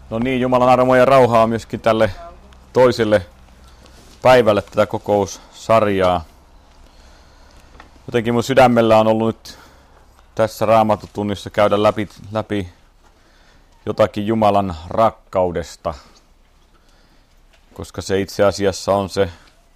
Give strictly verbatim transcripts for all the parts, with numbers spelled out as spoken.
No niin, Jumalan armoa ja rauhaa myöskin tälle toiselle päivälle tätä kokoussarjaa. Jotenkin mun sydämellä on ollut nyt tässä Raamattutunnissa käydä läpi, läpi jotakin Jumalan rakkaudesta, koska se itse asiassa on se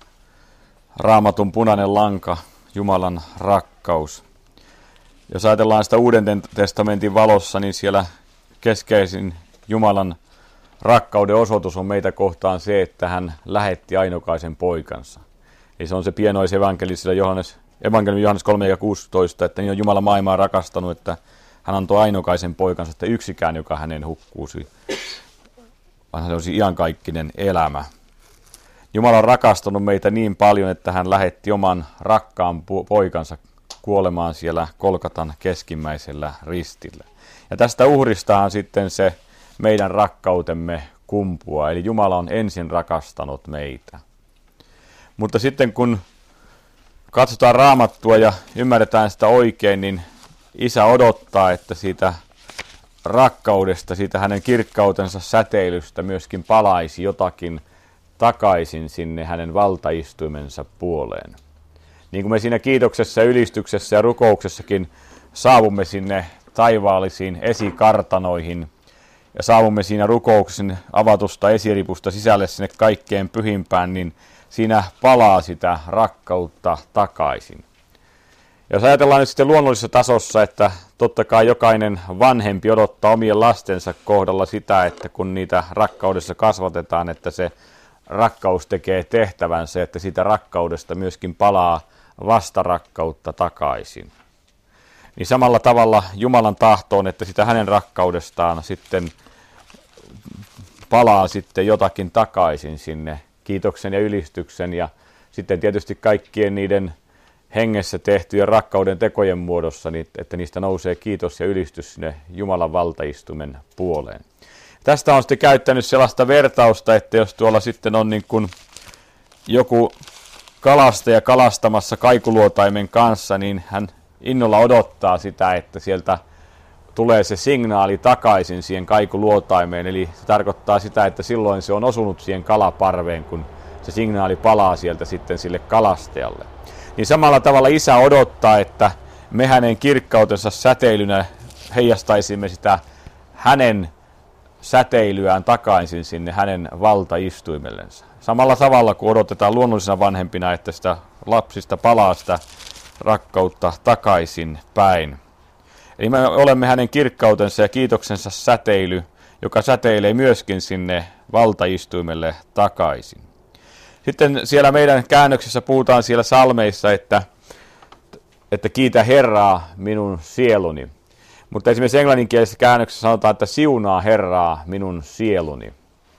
Raamatun punainen lanka, Jumalan rakkaus. Jos ajatellaan sitä Uuden testamentin valossa, niin siellä keskeisin Jumalan rakkauden osoitus on meitä kohtaan se, että hän lähetti ainokaisen poikansa. Eli se on se pienois evankelisilla Johannes, evankeliumi Johannes kolme kuusitoista, että niin on Jumala maailmaa rakastanut, että hän antoi ainokaisen poikansa, että yksikään, joka hänen hukkuusi, vaan hän olisi iankaikkinen elämä. Jumala on rakastanut meitä niin paljon, että hän lähetti oman rakkaan poikansa kuolemaan siellä Kolkatan keskimmäisellä ristillä. Ja tästä uhristahan sitten se meidän rakkautemme kumpuaa, eli Jumala on ensin rakastanut meitä. Mutta sitten kun katsotaan Raamattua ja ymmärretään sitä oikein, niin Isä odottaa, että siitä rakkaudesta, siitä hänen kirkkautensa säteilystä myöskin palaisi jotakin takaisin sinne hänen valtaistuimensa puoleen. Niin kuin me siinä kiitoksessa, ylistyksessä ja rukouksessakin saavumme sinne taivaallisiin esikartanoihin ja saavumme siinä rukouksen avatusta esiripusta sisälle sinne kaikkeen pyhimpään, niin siinä palaa sitä rakkautta takaisin. Ja jos ajatellaan nyt sitten luonnollisessa tasossa, että totta kai jokainen vanhempi odottaa omien lastensa kohdalla sitä, että kun niitä rakkaudessa kasvatetaan, että se rakkaus tekee tehtävänsä, että siitä rakkaudesta myöskin palaa vastarakkautta takaisin. Niin samalla tavalla Jumalan tahtoon, että sitä hänen rakkaudestaan sitten palaa sitten jotakin takaisin sinne kiitoksen ja ylistyksen ja sitten tietysti kaikkien niiden hengessä tehtyjen rakkauden tekojen muodossa, niin että niistä nousee kiitos ja ylistys sinne Jumalan valtaistuimen puoleen. Tästä on sitten käyttänyt sellaista vertausta, että jos tuolla sitten on niin kuin joku kalastaja kalastamassa kaikuluotaimen kanssa, niin hän innolla odottaa sitä, että sieltä tulee se signaali takaisin siihen kaikuluotaimeen. Eli se tarkoittaa sitä, että silloin se on osunut siihen kalaparveen, kun se signaali palaa sieltä sitten sille kalastajalle. Niin samalla tavalla Isä odottaa, että me hänen kirkkautensa säteilynä heijastaisimme sitä hänen säteilyään takaisin sinne hänen valtaistuimellensa. Samalla tavalla kuin odotetaan luonnollisena vanhempina, että sitä lapsista palaa sitä rakkautta takaisin päin. Eli me olemme hänen kirkkautensa ja kiitoksensa säteily, joka säteilee myöskin sinne valtaistuimelle takaisin. Sitten siellä meidän käännöksessä puhutaan siellä salmeissa, että, että kiitä Herraa minun sieluni. Mutta esimerkiksi englanninkielisessä käännöksessä sanotaan, että siunaa Herraa minun sieluni.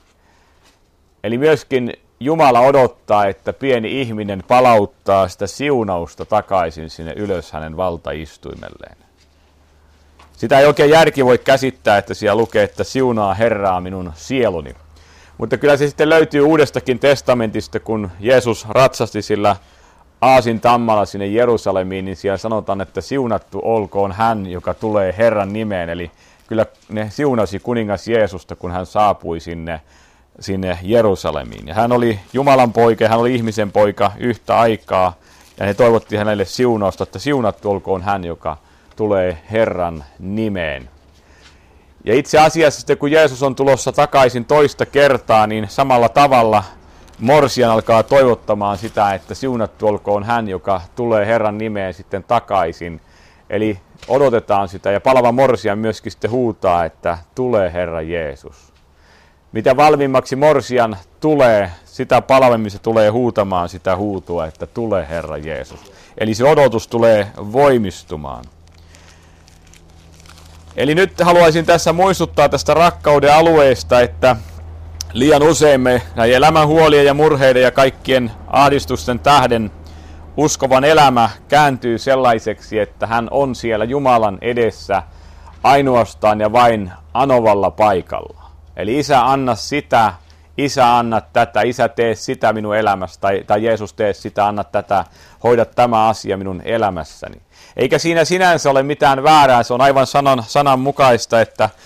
Eli myöskin Jumala odottaa, että pieni ihminen palauttaa sitä siunausta takaisin sinne ylös hänen valtaistuimelleen. Sitä ei oikein järki voi käsittää, että siellä lukee, että siunaa Herraa minun sieluni. Mutta kyllä se sitten löytyy Uudestakin testamentista, kun Jeesus ratsasti sillä aasin tammalla sinne Jerusalemiin, niin siellä sanotaan, että siunattu olkoon hän, joka tulee Herran nimeen. Eli kyllä ne siunasi kuningas Jeesusta, kun hän saapui sinne, sinne Jerusalemiin. Ja hän oli Jumalan poika ja hän oli ihmisen poika yhtä aikaa. Ja he toivottiin hänelle siunausta, että siunattu olkoon hän, joka tulee Herran nimeen. Ja itse asiassa sitten, kun Jeesus on tulossa takaisin toista kertaa, niin samalla tavalla morsian alkaa toivottamaan sitä, että siunattu olkoon hän, joka tulee Herran nimeen sitten takaisin. Eli odotetaan sitä ja palava morsian myöskin sitten huutaa, että tulee Herra Jeesus. Mitä valmiimmaksi morsian tulee, sitä palavemmin se tulee huutamaan sitä huutua, että tulee Herra Jeesus. Eli se odotus tulee voimistumaan. Eli nyt haluaisin tässä muistuttaa tästä rakkauden alueesta, että liian usein me näiden elämän huolien ja murheiden ja kaikkien ahdistusten tähden uskovan elämä kääntyy sellaiseksi, että hän on siellä Jumalan edessä ainoastaan ja vain anovalla paikalla. Eli Isä anna sitä, Isä anna tätä, Isä tee sitä minun elämässä, tai, tai Jeesus tee sitä, anna tätä, hoida tämä asia minun elämässäni. Eikä siinä sinänsä ole mitään väärää, se on aivan sanan, sanan mukaista, että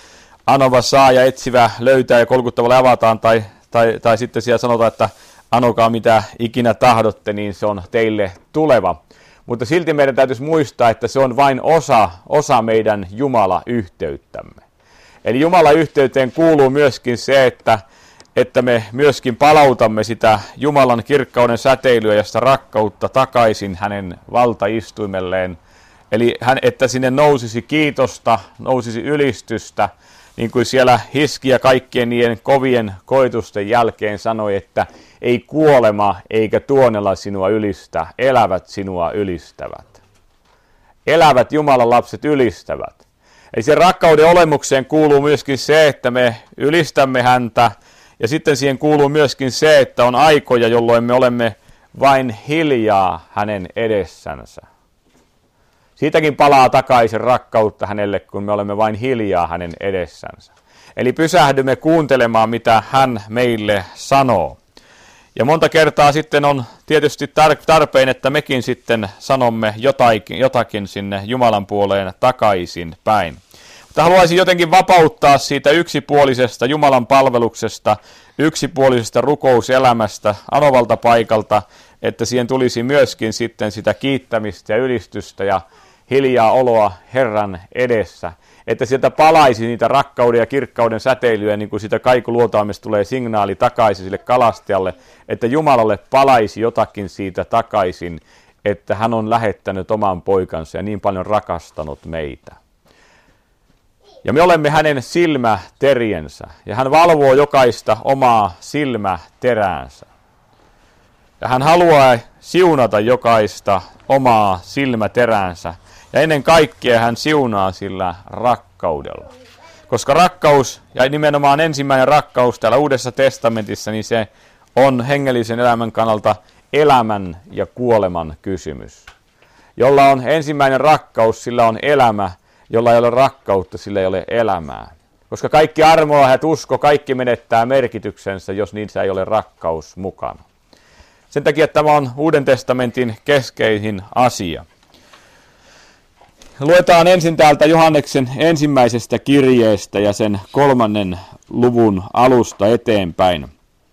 anova saa ja etsivä löytää ja kolkuttavalle avataan, tai, tai, tai sitten siellä sanotaan, että anokaa mitä ikinä tahdotte, niin se on teille tuleva. Mutta silti meidän täytyisi muistaa, että se on vain osa, osa meidän Jumala-yhteyttämme. Eli Jumala-yhteyteen kuuluu myöskin se, että, että me myöskin palautamme sitä Jumalan kirkkauden säteilyä ja sitä rakkautta takaisin hänen valtaistuimelleen. Eli hän, että sinne nousisi kiitosta, nousisi ylistystä, niin kuin siellä Hiskia kaikkien niiden kovien koetusten jälkeen sanoi, että ei kuolema eikä tuonella sinua ylistä, elävät sinua ylistävät. Elävät Jumalan lapset ylistävät. Eli sen rakkauden olemukseen kuuluu myöskin se, että me ylistämme häntä, ja sitten siihen kuuluu myöskin se, että on aikoja, jolloin me olemme vain hiljaa hänen edessänsä. Siitäkin palaa takaisin rakkautta hänelle, kun me olemme vain hiljaa hänen edessänsä. Eli pysähdymme kuuntelemaan, mitä hän meille sanoo. Ja monta kertaa sitten on tietysti tarpeen, että mekin sitten sanomme jotakin, jotakin sinne Jumalan puoleen takaisin päin. Mutta haluaisin jotenkin vapauttaa siitä yksipuolisesta Jumalan palveluksesta, yksipuolisesta rukouselämästä, anovalta paikalta, että siihen tulisi myöskin sitten sitä kiittämistä ja ylistystä ja hiljaa oloa Herran edessä. Että sieltä palaisi niitä rakkauden ja kirkkauden säteilyä, niin kuin sitä kaikuluotaimesta tulee signaali takaisin sille kalastajalle, että Jumalalle palaisi jotakin siitä takaisin, että hän on lähettänyt oman poikansa ja niin paljon rakastanut meitä. Ja me olemme hänen silmäteriensä, ja hän valvoo jokaista omaa silmäteräänsä. Ja hän haluaa siunata jokaista omaa silmäteräänsä. Ja ennen kaikkea hän siunaa sillä rakkaudella. Koska rakkaus, ja nimenomaan ensimmäinen rakkaus täällä Uudessa testamentissa, niin se on hengellisen elämän kannalta elämän ja kuoleman kysymys. Jolla on ensimmäinen rakkaus, sillä on elämä, jolla ei ole rakkautta, sillä ei ole elämää. Koska kaikki armoa ja usko, kaikki menettää merkityksensä, jos niissä ei ole rakkaus mukana. Sen takia tämä on Uuden testamentin keskeisin asia. Luetaan ensin täältä Johanneksen ensimmäisestä kirjeestä ja sen kolmannen luvun alusta eteenpäin.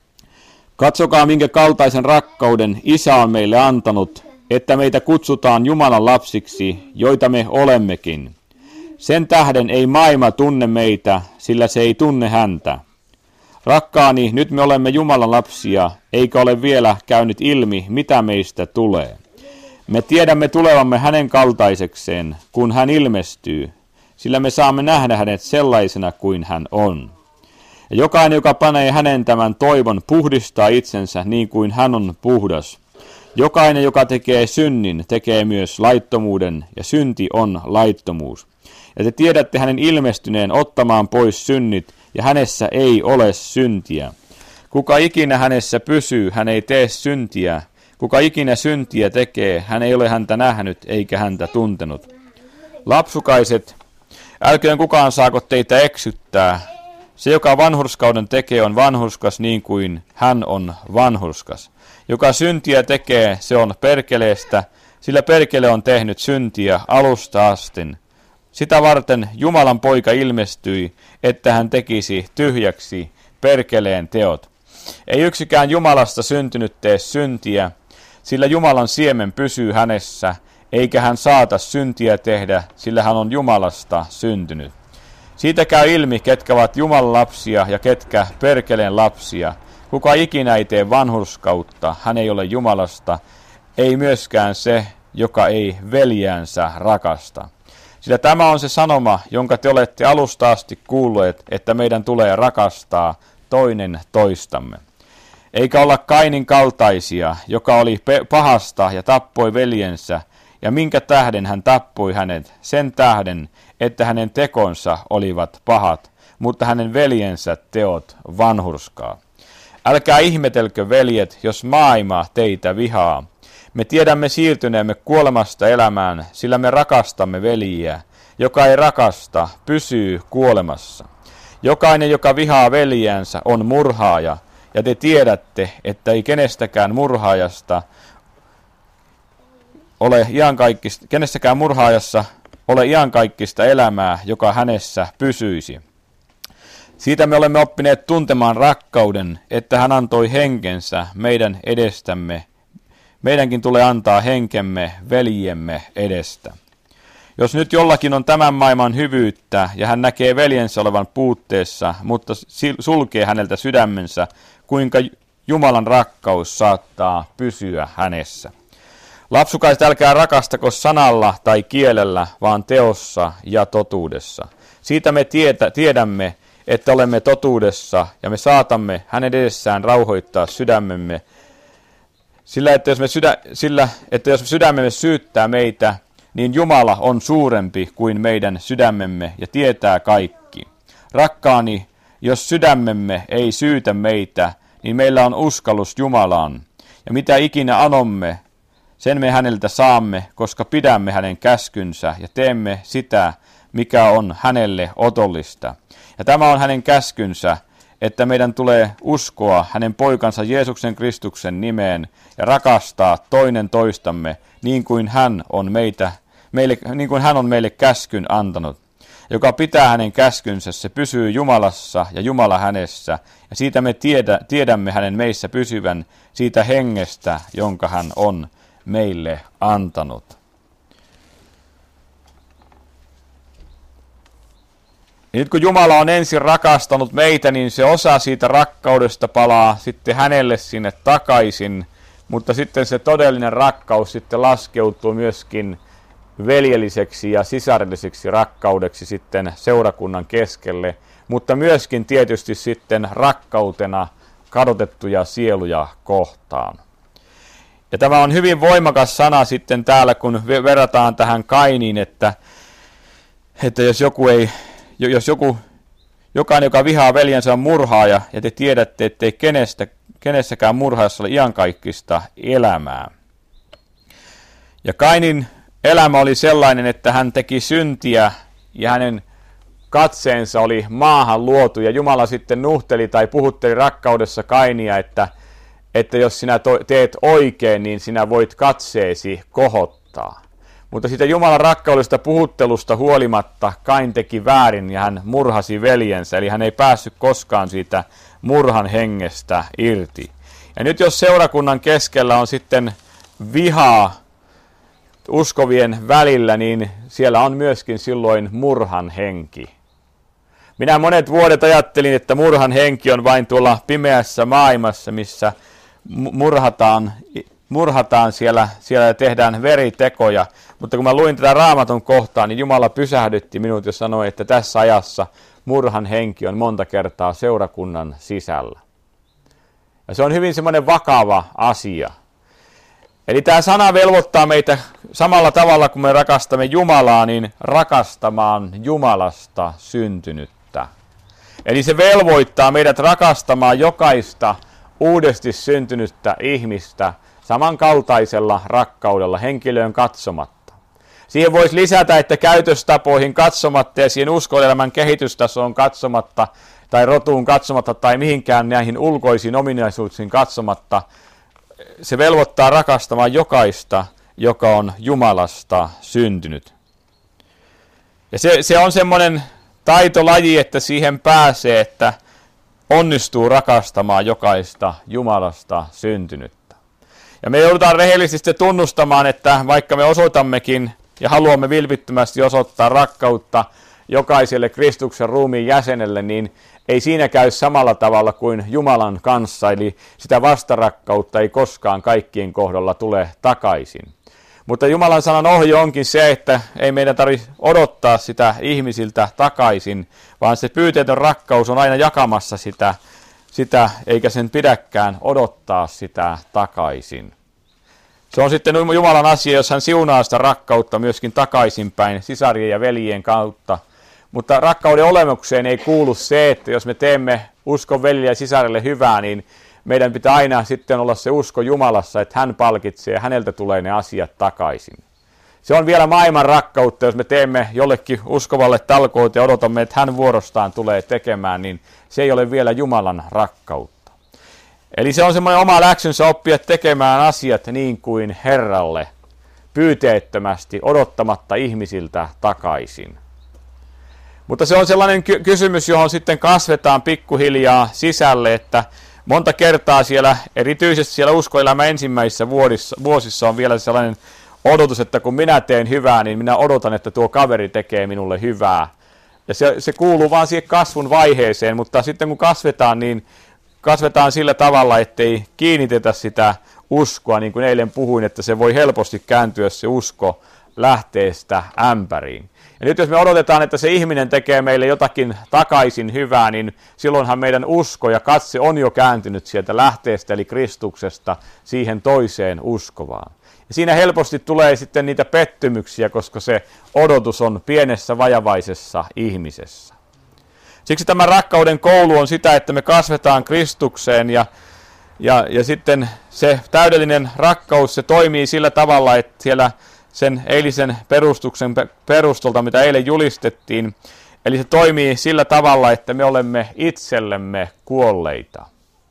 Katsokaa, minkä kaltaisen rakkauden Isä on meille antanut, että meitä kutsutaan Jumalan lapsiksi, joita me olemmekin. Sen tähden ei maailma tunne meitä, sillä se ei tunne häntä. Rakkaani, nyt me olemme Jumalan lapsia, eikä ole vielä käynyt ilmi, mitä meistä tulee. Me tiedämme tulevamme hänen kaltaisekseen, kun hän ilmestyy, sillä me saamme nähdä hänet sellaisena kuin hän on. Ja jokainen, joka panee hänen tämän toivon, puhdistaa itsensä niin kuin hän on puhdas. Jokainen, joka tekee synnin, tekee myös laittomuuden, ja synti on laittomuus. Ja te tiedätte hänen ilmestyneen ottamaan pois synnit, ja hänessä ei ole syntiä. Kuka ikinä hänessä pysyy, hän ei tee syntiä. Kuka ikinä syntiä tekee, hän ei ole häntä nähnyt eikä häntä tuntenut. Lapsukaiset, älköön kukaan saako teitä eksyttää. Se, joka vanhurskauden tekee, on vanhurskas niin kuin hän on vanhurskas. Joka syntiä tekee, se on perkeleestä, sillä perkele on tehnyt syntiä alusta asti. Sitä varten Jumalan poika ilmestyi, että hän tekisi tyhjäksi perkeleen teot. Ei yksikään Jumalasta syntynyt tee syntiä, sillä Jumalan siemen pysyy hänessä, eikä hän saata syntiä tehdä, sillä hän on Jumalasta syntynyt. Siitä käy ilmi, ketkä ovat Jumalan lapsia ja ketkä perkeleen lapsia. Kuka ikinä ei tee vanhurskautta, hän ei ole Jumalasta, ei myöskään se, joka ei veljäänsä rakasta. Sillä tämä on se sanoma, jonka te olette alusta asti kuulleet, että meidän tulee rakastaa toinen toistamme. Eikä olla Kainin kaltaisia, joka oli pahasta ja tappoi veljensä, ja minkä tähden hän tappoi hänet, sen tähden, että hänen tekonsa olivat pahat, mutta hänen veljensä teot vanhurskaa. Älkää ihmetelkö, veljet, jos maailma teitä vihaa. Me tiedämme siirtyneemme kuolemasta elämään, sillä me rakastamme veljiä. Joka ei rakasta, pysyy kuolemassa. Jokainen, joka vihaa veljäänsä, on murhaaja, ja te tiedätte, että ei kenestäkään murhaajasta ole iankaikkista, kenestäkään murhaajassa ole iankaikkista elämää, joka hänessä pysyisi. Siitä me olemme oppineet tuntemaan rakkauden, että hän antoi henkensä meidän edestämme. Meidänkin tulee antaa henkemme veljemme edestä. Jos nyt jollakin on tämän maailman hyvyyttä ja hän näkee veljensä olevan puutteessa, mutta sulkee häneltä sydämensä, kuinka Jumalan rakkaus saattaa pysyä hänessä. Lapsukaiset, älkää rakastako sanalla tai kielellä, vaan teossa ja totuudessa. Siitä me tietä, tiedämme, että olemme totuudessa ja me saatamme hänen edessään rauhoittaa sydämemme, sillä että jos, me sydä, sillä, että jos sydämemme syyttää meitä, niin Jumala on suurempi kuin meidän sydämemme ja tietää kaikki. Rakkaani, jos sydämemme ei syytä meitä, niin meillä on uskallus Jumalaan, ja mitä ikinä anomme, sen me häneltä saamme, koska pidämme hänen käskynsä ja teemme sitä, mikä on hänelle otollista. Ja tämä on hänen käskynsä, että meidän tulee uskoa hänen poikansa Jeesuksen Kristuksen nimeen ja rakastaa toinen toistamme niin kuin hän on meitä, meille, niin kuin hän on meille käskyn antanut. Joka pitää hänen käskynsä, se pysyy Jumalassa ja Jumala hänessä, ja siitä me tiedä, tiedämme hänen meissä pysyvän siitä hengestä, jonka hän on meille antanut. Ja nyt kun Jumala on ensin rakastanut meitä, niin se osa siitä rakkaudesta palaa sitten hänelle sinne takaisin, mutta sitten se todellinen rakkaus sitten laskeutuu myöskin veljelliseksi ja sisarilliseksi rakkaudeksi sitten seurakunnan keskelle, mutta myöskin tietysti sitten rakkautena kadotettuja sieluja kohtaan. Ja tämä on hyvin voimakas sana sitten täällä, kun verrataan tähän Kainiin, että, että jos joku ei, jos joku, jokainen, joka vihaa veljensä, on murhaaja, ja te tiedätte, ettei kenestä, kenessäkään murhaajassa ole iankaikkista elämää. Ja Kainin elämä oli sellainen, että hän teki syntiä ja hänen katseensa oli maahan luotu, ja Jumala sitten nuhteli tai puhutteli rakkaudessa Kainia, että, että jos sinä teet oikein, niin sinä voit katseesi kohottaa. Mutta siitä Jumalan rakkaudesta puhuttelusta huolimatta Kain teki väärin ja hän murhasi veljensä, eli hän ei päässyt koskaan siitä murhan hengestä irti. Ja nyt jos seurakunnan keskellä on sitten vihaa uskovien välillä, niin siellä on myöskin silloin murhan henki. Minä monet vuodet ajattelin, että murhan henki on vain tuolla pimeässä maailmassa, missä murhataan, murhataan siellä, siellä tehdään veritekoja. Mutta kun mä luin tätä Raamatun kohtaa, niin Jumala pysähdytti minut ja sanoi, että tässä ajassa murhan henki on monta kertaa seurakunnan sisällä. Ja se on hyvin semmoinen vakava asia. Eli tämä sana velvoittaa meitä samalla tavalla, kun me rakastamme Jumalaa, niin rakastamaan Jumalasta syntynyttä. Eli se velvoittaa meidät rakastamaan jokaista uudesti syntynyttä ihmistä samankaltaisella rakkaudella henkilöön katsomatta. Siihen voisi lisätä, että käytöstapoihin katsomatta ja siihen uskoelämän kehitystasoon katsomatta tai rotuun katsomatta tai mihinkään näihin ulkoisiin ominaisuuksiin katsomatta, se velvoittaa rakastamaan jokaista, joka on Jumalasta syntynyt. Ja se, se on semmoinen taitolaji, että siihen pääsee, että onnistuu rakastamaan jokaista Jumalasta syntynyttä. Ja me joudutaan rehellisesti tunnustamaan, että vaikka me osoitammekin ja haluamme vilpittömästi osoittaa rakkautta jokaiselle Kristuksen ruumiin jäsenelle, niin ei siinä käy samalla tavalla kuin Jumalan kanssa, eli sitä vastarakkautta ei koskaan kaikkien kohdalla tule takaisin. Mutta Jumalan sanan ohje onkin se, että ei meidän tarvitse odottaa sitä ihmisiltä takaisin, vaan se pyyteetön rakkaus on aina jakamassa sitä, sitä eikä sen pidäkään odottaa sitä takaisin. Se on sitten Jumalan asia, jos hän siunaa sitä rakkautta myöskin takaisinpäin sisarien ja veljien kautta. Mutta rakkauden olemukseen ei kuulu se, että jos me teemme uskon veljelle ja sisarelle hyvää, niin meidän pitää aina sitten olla se usko Jumalassa, että hän palkitsee ja häneltä tulee ne asiat takaisin. Se on vielä maailman rakkautta, jos me teemme jollekin uskovalle talkoot ja odotamme, että hän vuorostaan tulee tekemään, niin se ei ole vielä Jumalan rakkautta. Eli se on semmoinen oma läksynsä oppia tekemään asiat niin kuin Herralle, pyyteettömästi, odottamatta ihmisiltä takaisin. Mutta se on sellainen ky- kysymys, johon sitten kasvetaan pikkuhiljaa sisälle, että monta kertaa siellä, erityisesti siellä uskoelämän ensimmäisissä vuodissa, vuosissa on vielä sellainen odotus, että kun minä teen hyvää, niin minä odotan, että tuo kaveri tekee minulle hyvää. Ja se, se kuuluu vaan siihen kasvun vaiheeseen, mutta sitten kun kasvetaan, niin kasvetaan sillä tavalla, ettei kiinnitetä sitä uskoa, niin kuin eilen puhuin, että se voi helposti kääntyä se usko lähteestä ämpäriin. Ja nyt jos me odotetaan, että se ihminen tekee meille jotakin takaisin hyvää, niin silloinhan meidän usko ja katse on jo kääntynyt sieltä lähteestä, eli Kristuksesta, siihen toiseen uskovaan. Ja siinä helposti tulee sitten niitä pettymyksiä, koska se odotus on pienessä vajavaisessa ihmisessä. Siksi tämä rakkauden koulu on sitä, että me kasvetaan Kristukseen ja, ja, ja sitten se täydellinen rakkaus, se toimii sillä tavalla, että siellä sen eilisen perustuksen perustolta, mitä eilen julistettiin, eli se toimii sillä tavalla, että me olemme itsellemme kuolleita.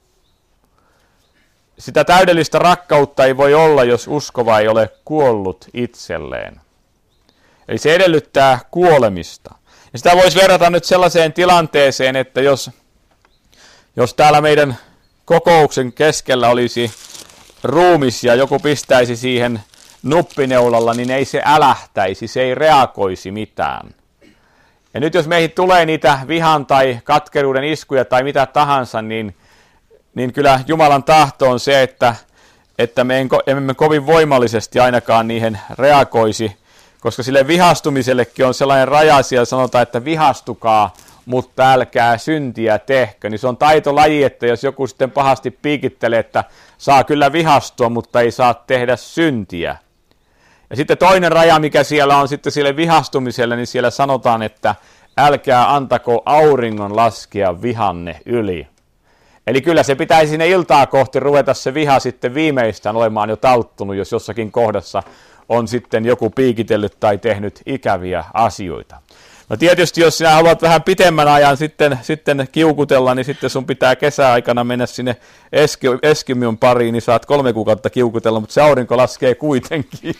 Sitä täydellistä rakkautta ei voi olla, jos uskova ei ole kuollut itselleen. Eli se edellyttää kuolemista. Ja sitä voisi verrata nyt sellaiseen tilanteeseen, että jos, jos täällä meidän kokouksen keskellä olisi ruumis ja joku pistäisi siihen nuppineulalla, niin ei se älähtäisi, se ei reagoisi mitään. Ja nyt jos meihin tulee niitä vihan tai katkeruuden iskuja tai mitä tahansa, niin, niin kyllä Jumalan tahto on se, että, että me emme kovin voimallisesti ainakaan niihin reagoisi, koska sille vihastumisellekin on sellainen raja, siellä sanotaan, että vihastukaa, mutta älkää syntiä tehkö. Niin se on taitolaji, että jos joku sitten pahasti piikittelee, että saa kyllä vihastua, mutta ei saa tehdä syntiä. Ja sitten toinen raja, mikä siellä on sitten sille vihastumiselle, niin siellä sanotaan, että älkää antako auringon laskea vihanne yli. Eli kyllä se pitäisi sinne iltaa kohti ruveta se viha sitten viimeistään olemaan jo talttunut, jos jossakin kohdassa on sitten joku piikitellyt tai tehnyt ikäviä asioita. No tietysti, jos sinä haluat vähän pitemmän ajan sitten, sitten kiukutella, niin sitten sun pitää kesäaikana mennä sinne Eski- Eskimion pariin, niin saat kolme kuukautta kiukutella, mutta se aurinko laskee kuitenkin.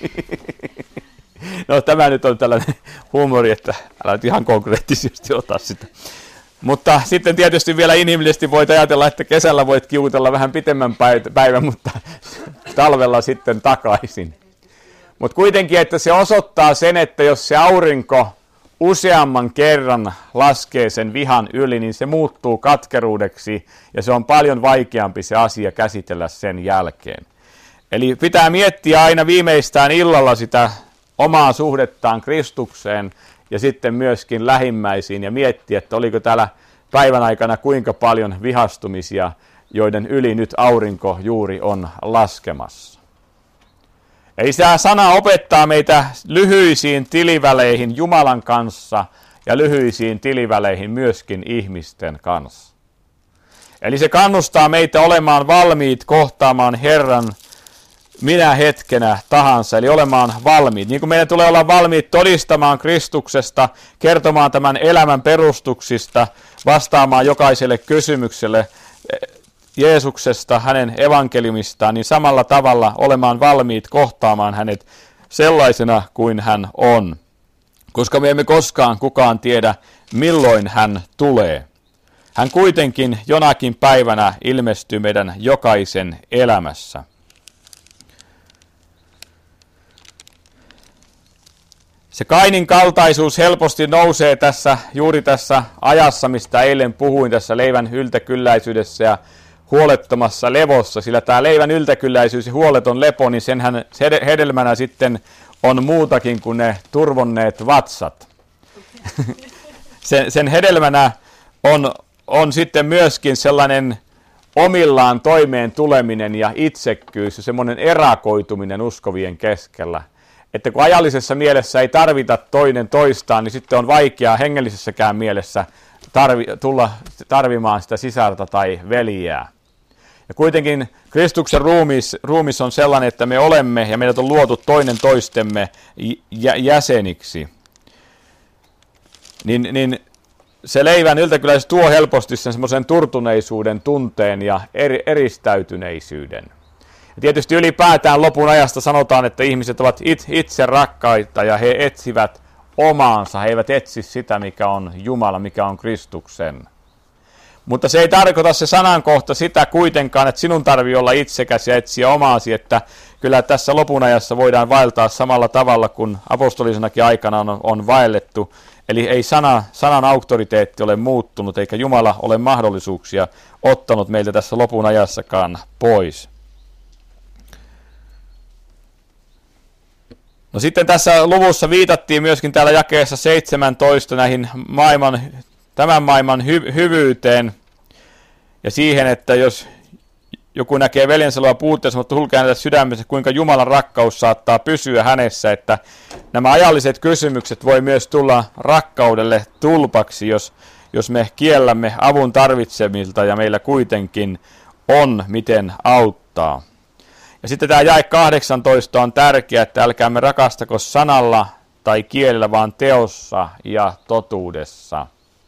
No tämä nyt on tällainen huumori, että älä nyt ihan konkreettisesti ota sitä. Mutta sitten tietysti vielä inhimillisesti voit ajatella, että kesällä voit kiukutella vähän pitemmän päivän, mutta talvella sitten takaisin. Mutta kuitenkin, että se osoittaa sen, että jos se aurinko useamman kerran laskee sen vihan yli, niin se muuttuu katkeruudeksi ja se on paljon vaikeampi se asia käsitellä sen jälkeen. Eli pitää miettiä aina viimeistään illalla sitä omaa suhdettaan Kristukseen ja sitten myöskin lähimmäisiin ja miettiä, että oliko täällä päivän aikana kuinka paljon vihastumisia, joiden yli nyt aurinko juuri on laskemassa. Eli tämä sana opettaa meitä lyhyisiin tiliväleihin Jumalan kanssa ja lyhyisiin tiliväleihin myöskin ihmisten kanssa. Eli se kannustaa meitä olemaan valmiit kohtaamaan Herran minä hetkenä tahansa, eli olemaan valmiit. Niin kuin meidän tulee olla valmiit todistamaan Kristuksesta, kertomaan tämän elämän perustuksista, vastaamaan jokaiselle kysymykselle Jeesuksesta, hänen evankeliumistaan, niin samalla tavalla olemaan valmiit kohtaamaan hänet sellaisena kuin hän on. Koska me emme koskaan kukaan tiedä, milloin hän tulee. Hän kuitenkin jonakin päivänä ilmestyy meidän jokaisen elämässä. Se Kainin kaltaisuus helposti nousee tässä, juuri tässä ajassa, mistä eilen puhuin, tässä leivän yltäkylläisyydessä ja huolettomassa levossa, sillä tämä leivän yltäkylläisyys ja huoleton lepo, niin senhän hedelmänä sitten on muutakin kuin ne turvonneet vatsat. Sen, sen hedelmänä on, on sitten myöskin sellainen omillaan toimeen tuleminen ja itsekkyys ja semmoinen erakoituminen uskovien keskellä. Että kun ajallisessa mielessä ei tarvita toinen toistaan, niin sitten on vaikeaa hengellisessäkään mielessä tarvi, tulla tarvimaan sitä sisarta tai veljää. Ja kuitenkin Kristuksen ruumis, ruumis on sellainen, että me olemme ja meidät on luotu toinen toistemme jäseniksi. Niin, niin se leivän yltäkylläisyys tuo helposti sen semmoisen turtuneisuuden tunteen ja eri, eristäytyneisyyden. Ja tietysti ylipäätään lopun ajasta sanotaan, että ihmiset ovat it, itse rakkaita ja he etsivät omaansa. He eivät etsi sitä, mikä on Jumala, mikä on Kristuksen. Mutta se ei tarkoita se sanankohta sitä kuitenkaan, että sinun tarvii olla itsekäs ja etsiä omaasi, että kyllä tässä lopun ajassa voidaan vaeltaa samalla tavalla kuin apostolisenakin aikana on, on vaellettu. Eli ei sana, sanan auktoriteetti ole muuttunut, eikä Jumala ole mahdollisuuksia ottanut meiltä tässä lopun ajassakaan pois. No sitten tässä luvussa viitattiin myöskin täällä jakeessa seitsemäntoista näihin maailman, tämän maailman hy- hyvyyteen ja siihen, että jos joku näkee veljensä olevan puutteessa, mutta hulkea häntä sydämessä, kuinka Jumalan rakkaus saattaa pysyä hänessä, että nämä ajalliset kysymykset voi myös tulla rakkaudelle tulpaksi, jos, jos me kiellämme avun tarvitsemilta ja meillä kuitenkin on miten auttaa. Ja sitten tämä jae kahdeksantoista on tärkeä, että älkäämme rakastako sanalla tai kielellä, vaan teossa ja totuudessa.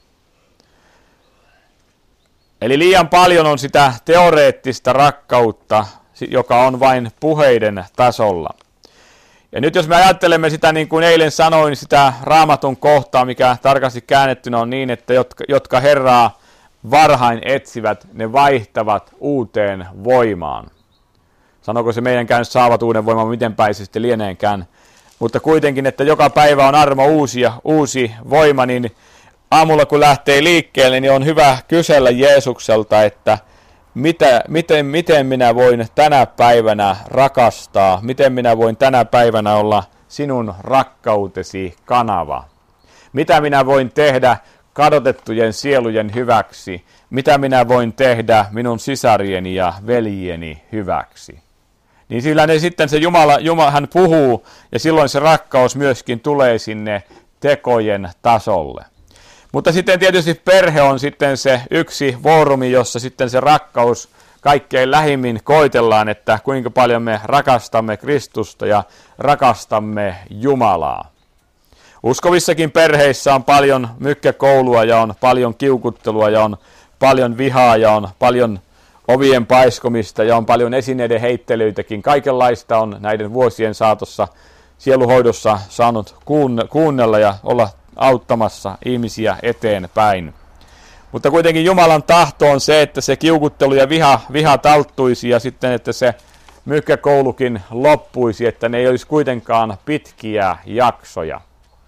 Eli liian paljon on sitä teoreettista rakkautta, joka on vain puheiden tasolla. Ja nyt jos me ajattelemme sitä, niin kuin eilen sanoin, sitä Raamatun kohtaa, mikä tarkasti käännettynä on niin, että jotka, jotka Herraa varhain etsivät, ne vaihtavat uuteen voimaan. Sanoiko se meidänkään saavat uuden voiman, miten päin se sitten lieneenkään. Mutta kuitenkin, että joka päivä on armo uusi ja uusi voima, niin aamulla kun lähtee liikkeelle, niin on hyvä kysellä Jeesukselta, että mitä, miten, miten minä voin tänä päivänä rakastaa, miten minä voin tänä päivänä olla sinun rakkautesi kanava. Mitä minä voin tehdä kadotettujen sielujen hyväksi, mitä minä voin tehdä minun sisarieni ja veljieni hyväksi. Niin sillä ne sitten se Jumala, Jumala, hän puhuu ja silloin se rakkaus myöskin tulee sinne tekojen tasolle. Mutta sitten tietysti perhe on sitten se yksi foorumi, jossa sitten se rakkaus kaikkein lähimmin koitellaan, että kuinka paljon me rakastamme Kristusta ja rakastamme Jumalaa. Uskovissakin perheissä on paljon mykkäkoulua ja on paljon kiukuttelua ja on paljon vihaa ja on paljon ovien paiskomista ja on paljon esineiden heittelyitäkin. Kaikenlaista on näiden vuosien saatossa sieluhoidossa saanut kuunnella ja olla auttamassa ihmisiä eteenpäin. Mutta kuitenkin Jumalan tahto on se, että se kiukuttelu ja viha, viha talttuisi ja sitten, että se mykkäkoulukin loppuisi, että ne ei olisi kuitenkaan pitkiä jaksoja.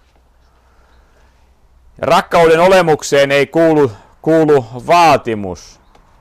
Ja rakkauden olemukseen ei kuulu, kuulu vaatimus.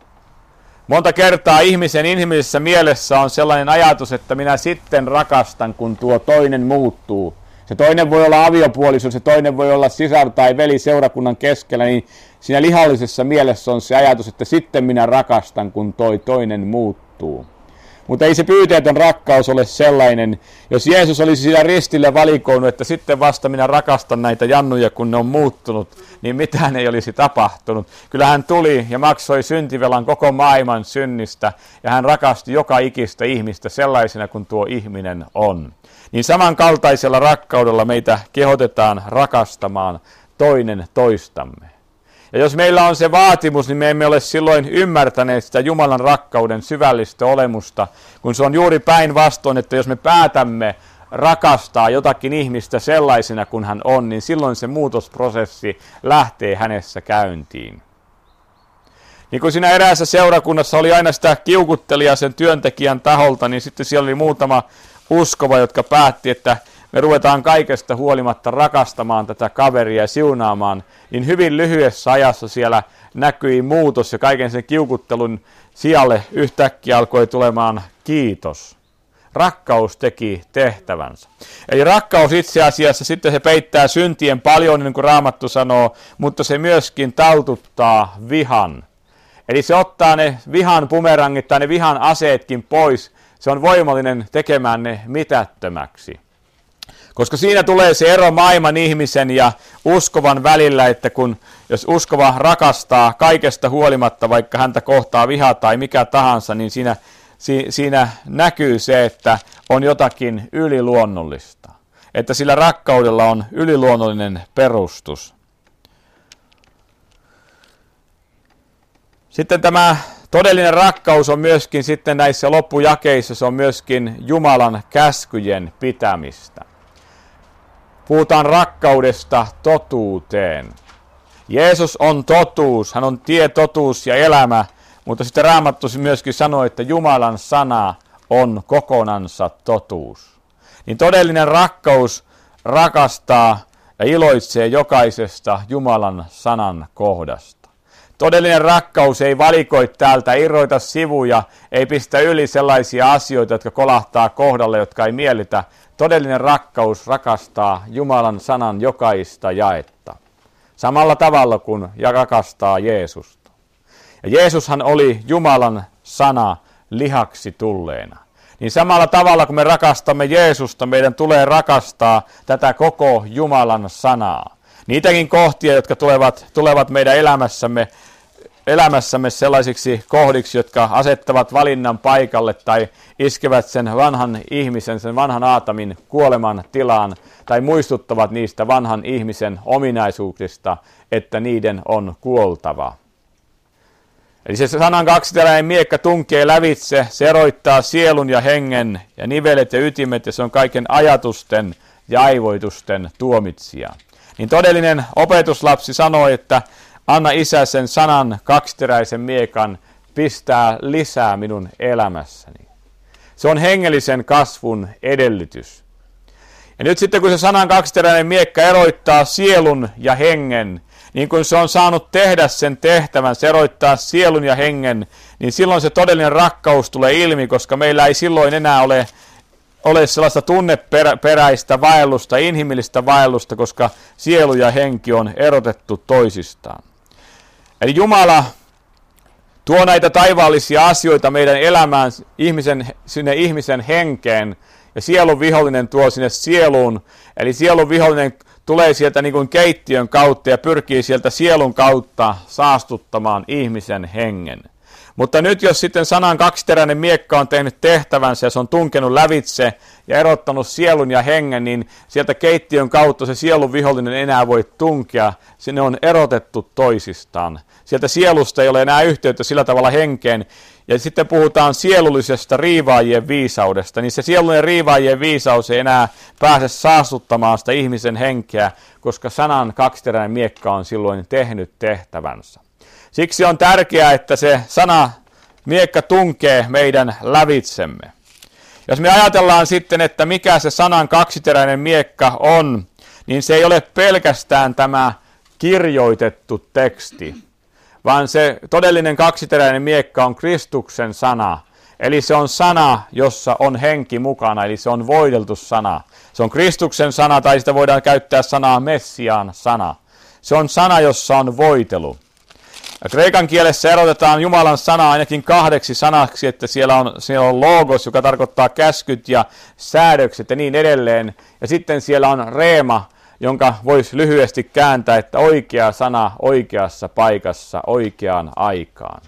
Monta kertaa ihmisen inhimillisessä mielessä on sellainen ajatus, että minä sitten rakastan, kun tuo toinen muuttuu. Se toinen voi olla aviopuoliso, se toinen voi olla sisar tai veli seurakunnan keskellä, niin siinä lihallisessa mielessä on se ajatus, että sitten minä rakastan, kun toi toinen muuttuu. Mutta ei se pyyteetön rakkaus ole sellainen, jos Jeesus olisi siinä ristille valikoinut, että sitten vasta minä rakastan näitä jannuja, kun ne on muuttunut, niin mitään ei olisi tapahtunut. Kyllä hän tuli ja maksoi syntivelan koko maailman synnistä, ja hän rakasti joka ikistä ihmistä sellaisena kuin tuo ihminen on. Niin samankaltaisella rakkaudella meitä kehotetaan rakastamaan toinen toistamme. Ja jos meillä on se vaatimus, niin me emme ole silloin ymmärtäneet sitä Jumalan rakkauden syvällistä olemusta, kun se on juuri päinvastoin, että jos me päätämme rakastaa jotakin ihmistä sellaisena kuin hän on, niin silloin se muutosprosessi lähtee hänessä käyntiin. Niin kuin siinä eräässä seurakunnassa oli aina sitä kiukuttelijaa sen työntekijän taholta, niin sitten siellä oli muutama uskova, jotka päätti, että me ruvetaan kaikesta huolimatta rakastamaan tätä kaveria ja siunaamaan, niin hyvin lyhyessä ajassa siellä näkyi muutos ja kaiken sen kiukuttelun sijalle yhtäkkiä alkoi tulemaan kiitos. Rakkaus teki tehtävänsä. Eli rakkaus itse asiassa sitten se peittää syntien paljon, niin kuin Raamattu sanoo, mutta se myöskin taltuttaa vihan. Eli se ottaa ne vihan bumerangit tai ne vihan aseetkin pois. Se on voimallinen tekemään ne mitättömäksi. Koska siinä tulee se ero maailman ihmisen ja uskovan välillä, että kun jos uskova rakastaa kaikesta huolimatta, vaikka häntä kohtaa viha tai mikä tahansa, niin siinä, si, siinä näkyy se, että on jotakin yliluonnollista. Että sillä rakkaudella on yliluonnollinen perustus. Sitten tämä todellinen rakkaus on myöskin sitten näissä loppujakeissa, se on myöskin Jumalan käskyjen pitämistä. puhutaan rakkaudesta totuuteen. Jeesus on totuus, hän on tie, totuus ja elämä, mutta sitten Raamattu myöskin sanoo, että Jumalan sana on kokonansa totuus. Niin todellinen rakkaus rakastaa ja iloitsee jokaisesta Jumalan sanan kohdasta. Todellinen rakkaus ei valikoi täältä, irroita sivuja, ei pistä yli sellaisia asioita, jotka kolahtaa kohdalle, jotka ei miellytä. Todellinen rakkaus rakastaa Jumalan sanan jokaista jaetta. Samalla tavalla kuin rakastaa Jeesusta. Ja Jeesushan oli Jumalan sana lihaksi tulleena. Niin samalla tavalla kun me rakastamme Jeesusta, meidän tulee rakastaa tätä koko Jumalan sanaa. Niitäkin kohtia, jotka tulevat, tulevat meidän elämässämme, elämässämme sellaisiksi kohdiksi, jotka asettavat valinnan paikalle tai iskevät sen vanhan ihmisen, sen vanhan Aatamin kuoleman tilaan tai muistuttavat niistä vanhan ihmisen ominaisuuksista, että niiden on kuoltava. Eli se sanan kaksiteräinen miekka tunkee lävitse, se eroittaa sielun ja hengen ja nivelet ja ytimet ja se on kaiken ajatusten ja aivoitusten tuomitsija. Niin todellinen opetuslapsi sanoi, että anna Isä sen sanan kaksiteräisen miekan pistää lisää minun elämässäni. Se on hengellisen kasvun edellytys. Ja nyt sitten kun se sanan kaksiteräinen miekka eroittaa sielun ja hengen, niin kun se on saanut tehdä sen tehtävän, se eroittaa sielun ja hengen, niin silloin se todellinen rakkaus tulee ilmi, koska meillä ei silloin enää ole, ole sellaista tunneperäistä vaellusta, inhimillistä vaellusta, koska sielu ja henki on erotettu toisistaan. Eli Jumala tuo näitä taivaallisia asioita meidän elämään ihmisen, sinne ihmisen henkeen, ja sielun vihollinen tuo sinne sieluun, eli sielun vihollinen tulee sieltä niin kuin keittiön kautta ja pyrkii sieltä sielun kautta saastuttamaan ihmisen hengen. Mutta nyt jos sitten sanan kaksiteräinen miekka on tehnyt tehtävänsä ja se on tunkenut lävitse ja erottanut sielun ja hengen, niin sieltä keittiön kautta se sielun vihollinen enää voi tunkea. Sinne on erotettu toisistaan. Sieltä sielusta ei ole enää yhteyttä sillä tavalla henkeen. Ja sitten puhutaan sielullisesta riivaajien viisaudesta, niin se sielullinen riivaajien viisaus ei enää pääse saastuttamaan sitä ihmisen henkeä, koska sanan kaksiteräinen miekka on silloin tehnyt tehtävänsä. Siksi on tärkeää, että se sana miekka tunkee meidän lävitsemme. Jos me ajatellaan sitten, että mikä se sanan kaksiteräinen miekka on, niin se ei ole pelkästään tämä kirjoitettu teksti, vaan se todellinen kaksiteräinen miekka on Kristuksen sana. Eli se on sana, jossa on henki mukana, eli se on voideltu sana. Se on Kristuksen sana, tai sitä voidaan käyttää sanaa Messiaan sana. Se on sana, jossa on voitelu. Ja kreikan kielessä erotetaan Jumalan sana ainakin kahdeksi sanaksi, että siellä on, siellä on logos, joka tarkoittaa käskyt ja säädökset ja niin edelleen. Ja sitten siellä on reema, jonka voisi lyhyesti kääntää, että oikea sana oikeassa paikassa oikeaan aikaan.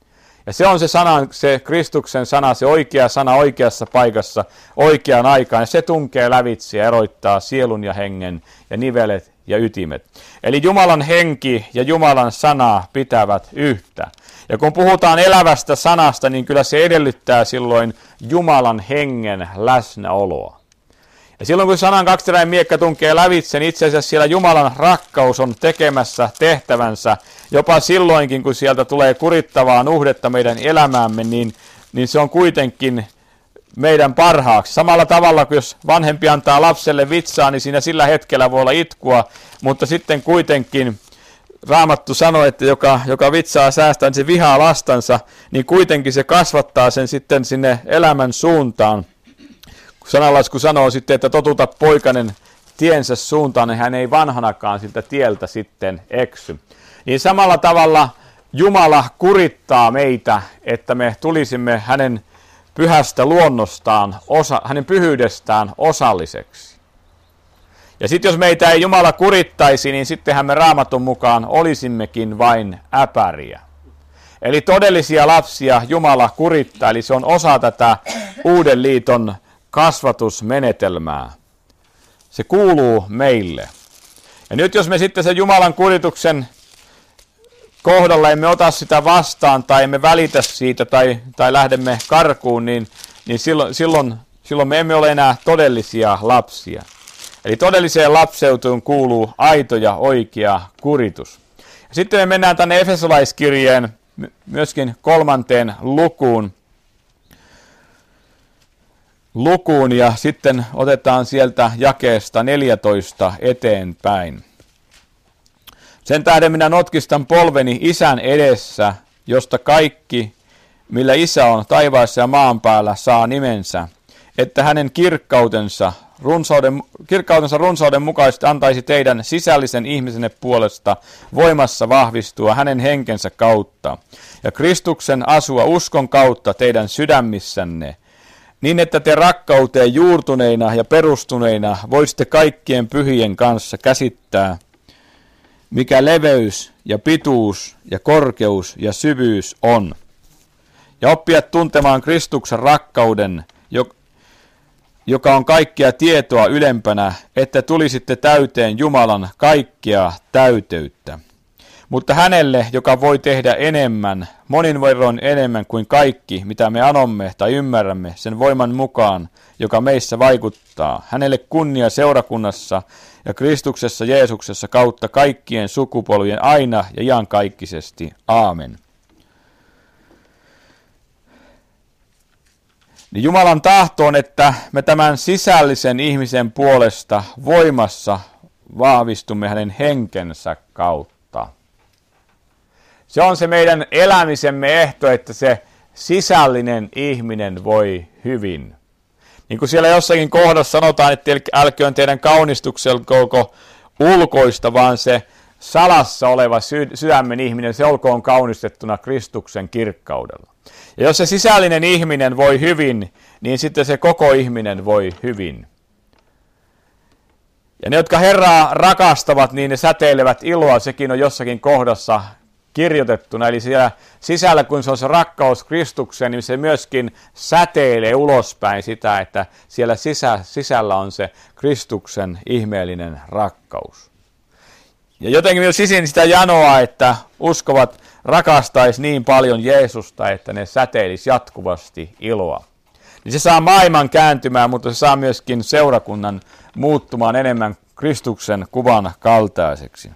Ja se on se sana, se Kristuksen sana, se oikea sana oikeassa paikassa oikeaan aikaan. Ja se tunkee lävitse ja eroittaa sielun ja hengen ja nivelet ja ytimet. Eli Jumalan henki ja Jumalan sana pitävät yhtä. Ja kun puhutaan elävästä sanasta, niin kyllä se edellyttää silloin Jumalan hengen läsnäoloa. Ja silloin kun sanan kaksiteräinen miekka tunkee lävitse, niin itse asiassa siellä Jumalan rakkaus on tekemässä tehtävänsä. Jopa silloinkin, kun sieltä tulee kurittavaa nuhdetta meidän elämäämme, niin, niin se on kuitenkin meidän parhaaksi. Samalla tavalla kuin jos vanhempi antaa lapselle vitsaa, niin siinä sillä hetkellä voi olla itkua, mutta sitten kuitenkin Raamattu sanoo, että joka, joka vitsaa säästää, niin se vihaa lastansa, niin kuitenkin se kasvattaa sen sitten sinne elämän suuntaan. Sananlasku sanoo sitten, että totuta poikanen tiensä suuntaan, niin hän ei vanhanakaan siltä tieltä sitten eksy. Niin samalla tavalla Jumala kurittaa meitä, että me tulisimme hänen pyhästä luonnostaan, osa, hänen pyhyydestään osalliseksi. Ja sitten jos meitä ei Jumala kurittaisi, niin sittenhän me Raamatun mukaan olisimmekin vain äpäriä. Eli todellisia lapsia Jumala kurittaa, eli se on osa tätä uuden liiton kasvatusmenetelmää. Se kuuluu meille. Ja nyt jos me sitten sen Jumalan kurituksen kohdalla emme ota sitä vastaan tai emme välitä siitä tai, tai lähdemme karkuun, niin, niin silloin, silloin, silloin me emme ole enää todellisia lapsia. Eli todelliseen lapseutuun kuuluu aito ja oikea kuritus. Sitten me mennään tänne Efesolaiskirjeen myöskin kolmanteen lukuun. lukuun ja sitten otetaan sieltä jakeesta neljätoista eteenpäin. Sen tähden minä notkistan polveni Isän edessä, josta kaikki, millä Isä on taivaassa ja maan päällä, saa nimensä, että hänen kirkkautensa, runsauden, kirkkautensa runsauden mukaisesti antaisi teidän sisällisen ihmisenne puolesta voimassa vahvistua hänen henkensä kautta, ja Kristuksen asua uskon kautta teidän sydämissänne, niin että te rakkauteen juurtuneina ja perustuneina voisitte kaikkien pyhien kanssa käsittää, mikä leveys ja pituus ja korkeus ja syvyys on, ja oppia tuntemaan Kristuksen rakkauden, joka on kaikkea tietoa ylempänä, että tulisitte täyteen Jumalan kaikkea täyteyttä. Mutta hänelle, joka voi tehdä enemmän, monin verroin enemmän kuin kaikki, mitä me anomme tai ymmärrämme, sen voiman mukaan, joka meissä vaikuttaa, hänelle kunnia seurakunnassa ja Kristuksessa Jeesuksessa kautta kaikkien sukupolvien aina ja iankaikkisesti. Aamen. Niin Jumalan tahto on, että me tämän sisällisen ihmisen puolesta voimassa vahvistumme hänen henkensä kautta. Se on se meidän elämisemme ehto, että se sisällinen ihminen voi hyvin. Niin kuin siellä jossakin kohdassa sanotaan, että älköön teidän kaunistukselko ulkoista, vaan se salassa oleva sydämen ihminen, se olkoon kaunistettuna Kristuksen kirkkaudella. Ja jos se sisällinen ihminen voi hyvin, niin sitten se koko ihminen voi hyvin. Ja ne, jotka Herraa rakastavat, niin ne säteilevät iloa, sekin on jossakin kohdassa kirjoitettuna. Eli siellä sisällä, kun se on se rakkaus Kristukseen, niin se myöskin säteilee ulospäin sitä, että siellä sisä, sisällä on se Kristuksen ihmeellinen rakkaus. Ja jotenkin myös sisin sitä janoa, että uskovat rakastaisi niin paljon Jeesusta, että ne säteilisi jatkuvasti iloa. Niin se saa maailman kääntymään, mutta se saa myöskin seurakunnan muuttumaan enemmän Kristuksen kuvan kaltaiseksi.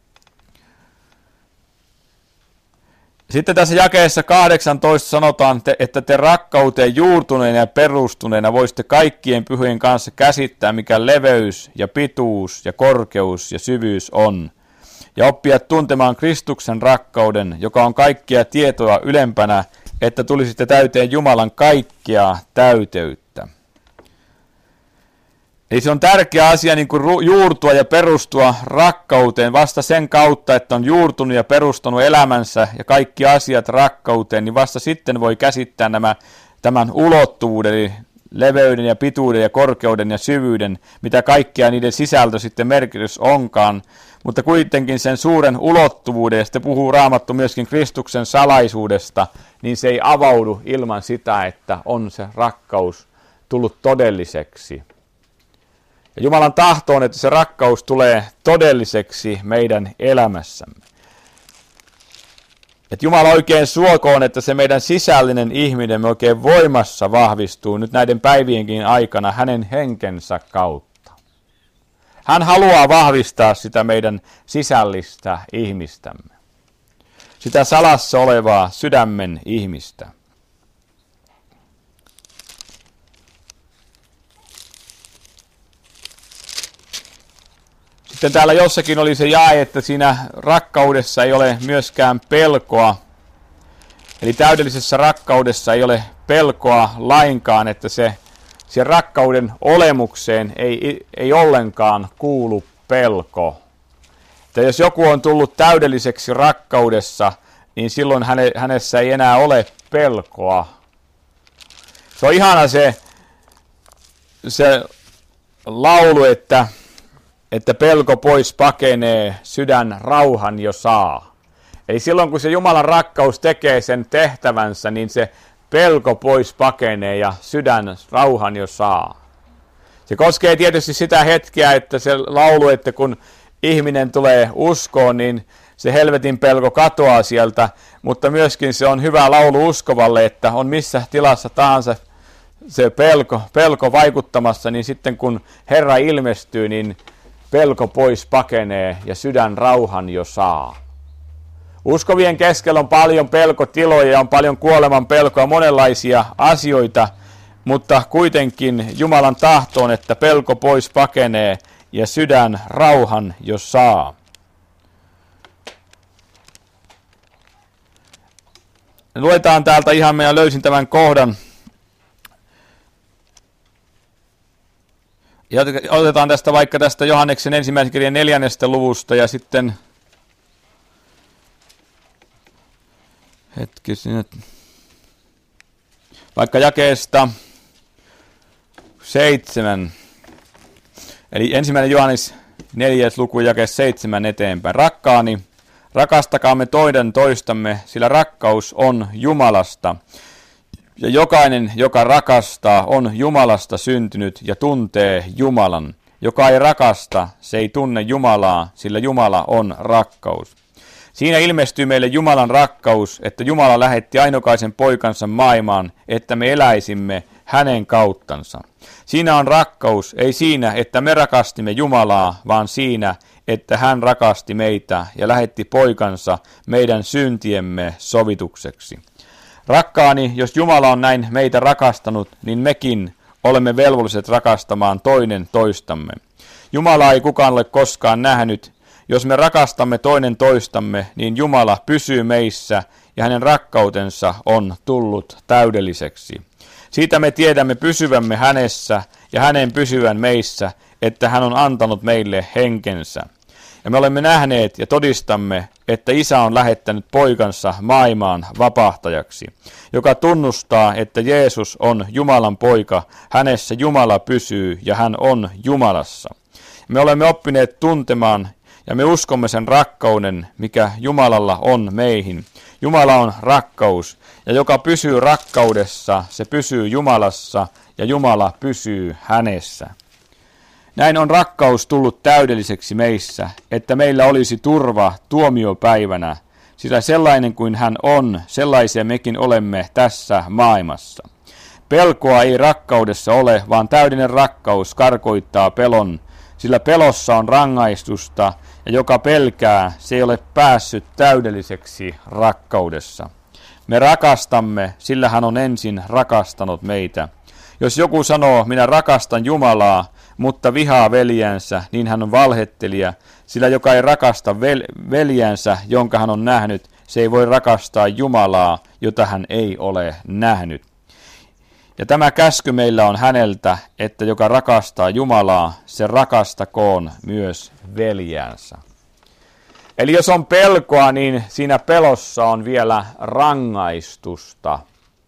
Sitten tässä jakeessa kahdeksantoista sanotaan, että te rakkauteen juurtuneena ja perustuneena voisitte kaikkien pyhien kanssa käsittää, mikä leveys ja pituus ja korkeus ja syvyys on, ja oppia tuntemaan Kristuksen rakkauden, joka on kaikkia tietoa ylempänä, että tulisitte täyteen Jumalan kaikkea täyteyttä. Eli se on tärkeä asia niin kuin juurtua ja perustua rakkauteen vasta sen kautta, että on juurtunut ja perustunut elämänsä ja kaikki asiat rakkauteen, niin vasta sitten voi käsittää nämä, tämän ulottuvuuden, eli leveyden ja pituuden ja korkeuden ja syvyyden, mitä kaikkea niiden sisältö sitten merkitys onkaan, mutta kuitenkin sen suuren ulottuvuuden, ja sitten puhuu Raamattu myöskin Kristuksen salaisuudesta, niin se ei avaudu ilman sitä, että on se rakkaus tullut todelliseksi. Ja Jumalan tahto on, että se rakkaus tulee todelliseksi meidän elämässämme. Että Jumala oikein suokoon, että se meidän sisällinen ihminen oikein voimassa vahvistuu nyt näiden päivienkin aikana hänen henkensä kautta. Hän haluaa vahvistaa sitä meidän sisällistä ihmistämme. Sitä salassa olevaa sydämen ihmistä. Sitten täällä jossakin oli se jae, että siinä rakkaudessa ei ole myöskään pelkoa. Eli täydellisessä rakkaudessa ei ole pelkoa lainkaan, että se, se rakkauden olemukseen ei, ei ollenkaan kuulu pelko. Että jos joku on tullut täydelliseksi rakkaudessa, niin silloin häne, hänessä ei enää ole pelkoa. Se on ihana se, se laulu, että että pelko pois pakenee, sydän rauhan jo saa. Eli silloin kun se Jumalan rakkaus tekee sen tehtävänsä, niin se pelko pois pakenee ja sydän rauhan jo saa. Se koskee tietysti sitä hetkeä, että se laulu, että kun ihminen tulee uskoon, niin se helvetin pelko katoaa sieltä, mutta myöskin se on hyvä laulu uskovalle, että on missä tilassa tahansa se pelko, pelko vaikuttamassa, niin sitten kun Herra ilmestyy, niin pelko pois pakenee ja sydän rauhan jo saa. Uskovien keskellä on paljon pelkotiloja ja on paljon kuoleman pelkoa, monenlaisia asioita, mutta kuitenkin Jumalan tahto on, että pelko pois pakenee ja sydän rauhan jo saa. Luetaan täältä ihan, minä löysin tämän kohdan. Ja otetaan tästä vaikka tästä Johanneksen ensimmäisen kirjan neljännestä luvusta ja sitten hetki sinne, vaikka jakeesta seitsemän, eli ensimmäinen Johannes neljäs luku jakeesta seitsemän eteenpäin. Rakkaani, rakastakaamme toinen toistamme, sillä rakkaus on Jumalasta. Ja jokainen, joka rakastaa, on Jumalasta syntynyt ja tuntee Jumalan. Joka ei rakasta, se ei tunne Jumalaa, sillä Jumala on rakkaus. Siinä ilmestyy meille Jumalan rakkaus, että Jumala lähetti ainokaisen poikansa maailmaan, että me eläisimme hänen kauttansa. Siinä on rakkaus, ei siinä, että me rakastimme Jumalaa, vaan siinä, että hän rakasti meitä ja lähetti poikansa meidän syntiemme sovitukseksi. Rakkaani, jos Jumala on näin meitä rakastanut, niin mekin olemme velvolliset rakastamaan toinen toistamme. Jumala ei kukaan ole koskaan nähnyt. Jos me rakastamme toinen toistamme, niin Jumala pysyy meissä ja hänen rakkautensa on tullut täydelliseksi. Siitä me tiedämme pysyvämme hänessä ja hänen pysyvän meissä, että hän on antanut meille henkensä. Ja me olemme nähneet ja todistamme, että Isä on lähettänyt poikansa maailmaan vapahtajaksi, joka tunnustaa, että Jeesus on Jumalan poika, hänessä Jumala pysyy ja hän on Jumalassa. Me olemme oppineet tuntemaan ja me uskomme sen rakkauden, mikä Jumalalla on meihin. Jumala on rakkaus, ja joka pysyy rakkaudessa, se pysyy Jumalassa, ja Jumala pysyy hänessä. Näin on rakkaus tullut täydelliseksi meissä, että meillä olisi turva tuomiopäivänä, sillä sellainen kuin hän on, sellaisia mekin olemme tässä maailmassa. Pelkoa ei rakkaudessa ole, vaan täydellinen rakkaus karkoittaa pelon, sillä pelossa on rangaistusta, ja joka pelkää, se ei ole päässyt täydelliseksi rakkaudessa. Me rakastamme, sillä hän on ensin rakastanut meitä. Jos joku sanoo, minä rakastan Jumalaa, mutta vihaa veljänsä, niin hän on valhettelija, sillä joka ei rakasta vel- veljänsä, jonka hän on nähnyt, se ei voi rakastaa Jumalaa, jota hän ei ole nähnyt. Ja tämä käsky meillä on häneltä, että joka rakastaa Jumalaa, se rakastakoon myös veljäänsä. Eli jos on pelkoa, niin siinä pelossa on vielä rangaistusta.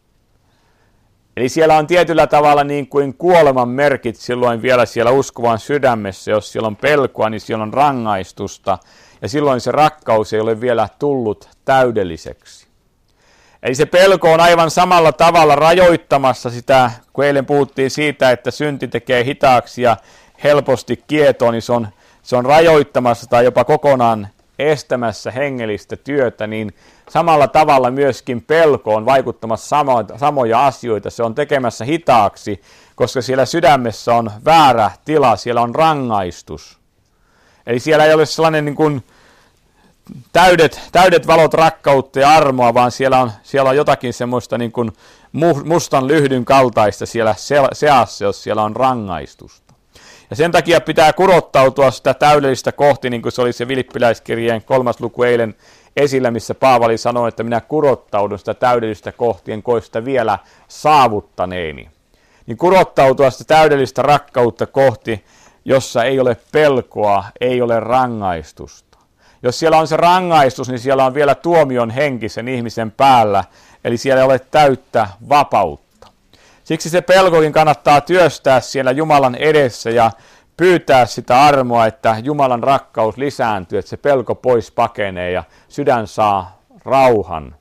Eli siellä on tietyllä tavalla niin kuin kuoleman merkit silloin vielä siellä uskovan sydämessä. Jos siellä on pelkoa, niin siellä on rangaistusta. Ja silloin se rakkaus ei ole vielä tullut täydelliseksi. Eli se pelko on aivan samalla tavalla rajoittamassa sitä, kun eilen puhuttiin siitä, että synti tekee hitaaksi ja helposti kietoo, niin se on, se on rajoittamassa tai jopa kokonaan estämässä hengellistä työtä, niin samalla tavalla myöskin pelko on vaikuttamassa samo, samoja asioita. Se on tekemässä hitaaksi, koska siellä sydämessä on väärä tila, siellä on rangaistus. Eli siellä ei ole sellainen niin kuin Täydet, täydet valot rakkautta ja armoa, vaan siellä on, siellä on jotakin semmoista niin kuin mustan lyhdyn kaltaista siellä seassa, jos siellä on rangaistusta. Ja sen takia pitää kurottautua sitä täydellistä kohti, niin kuin se oli se Filippiläiskirjeen kolmas luku eilen esillä, missä Paavali sanoi, että minä kurottaudun sitä täydellistä kohti, en koe sitä vielä saavuttaneeni. Niin kurottautua sitä täydellistä rakkautta kohti, jossa ei ole pelkoa, ei ole rangaistusta. Jos siellä on se rangaistus, niin siellä on vielä tuomion henki sen ihmisen päällä, eli siellä ei ole täyttä vapautta. Siksi se pelkokin kannattaa työstää siellä Jumalan edessä ja pyytää sitä armoa, että Jumalan rakkaus lisääntyy, että se pelko pois pakenee ja sydän saa rauhan.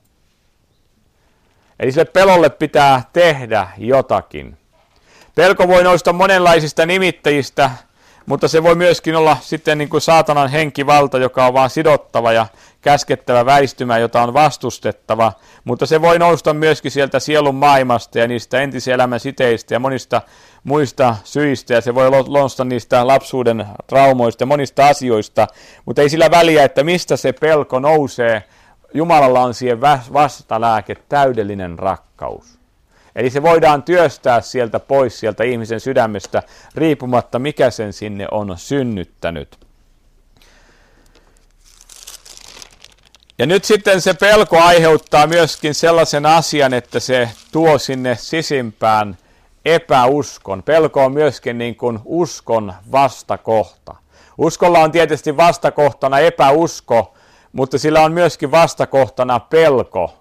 Eli sille pelolle pitää tehdä jotakin. Pelko voi nousta monenlaisista nimittäjistä, mutta se voi myöskin olla sitten niin kuin saatanan henkivalta, joka on vaan sidottava ja käskettävä väistymään, jota on vastustettava, mutta se voi nousta myöskin sieltä sielun maailmasta ja niistä entiselämän siteistä ja monista muista syistä, ja se voi nousta niistä lapsuuden traumoista ja monista asioista, mutta ei sillä väliä, että mistä se pelko nousee. Jumalalla on siihen vastalääke, täydellinen rakkaus. Eli se voidaan työstää sieltä pois sieltä ihmisen sydämestä, riippumatta mikä sen sinne on synnyttänyt. Ja nyt sitten se pelko aiheuttaa myöskin sellaisen asian, että se tuo sinne sisimpään epäuskon. Pelko on myöskin niin kuin uskon vastakohta. Uskolla on tietysti vastakohtana epäusko, mutta sillä on myöskin vastakohtana pelko.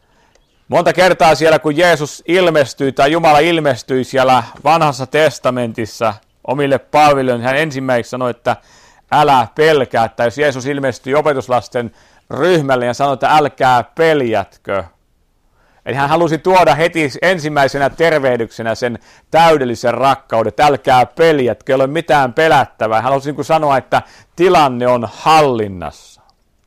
Monta kertaa siellä, kun Jeesus ilmestyi tai Jumala ilmestyi siellä vanhassa testamentissa omille palvelijoille, hän ensimmäiseksi sanoi, että älä pelkää. Että jos Jeesus ilmestyi opetuslasten ryhmälle ja sanoi, että älkää peljätkö. Eli hän halusi tuoda heti ensimmäisenä tervehdyksenä sen täydellisen rakkauden, että älkää peljätkö, ei ole mitään pelättävää. Hän halusi niin kuin sanoa, että tilanne on hallinnassa.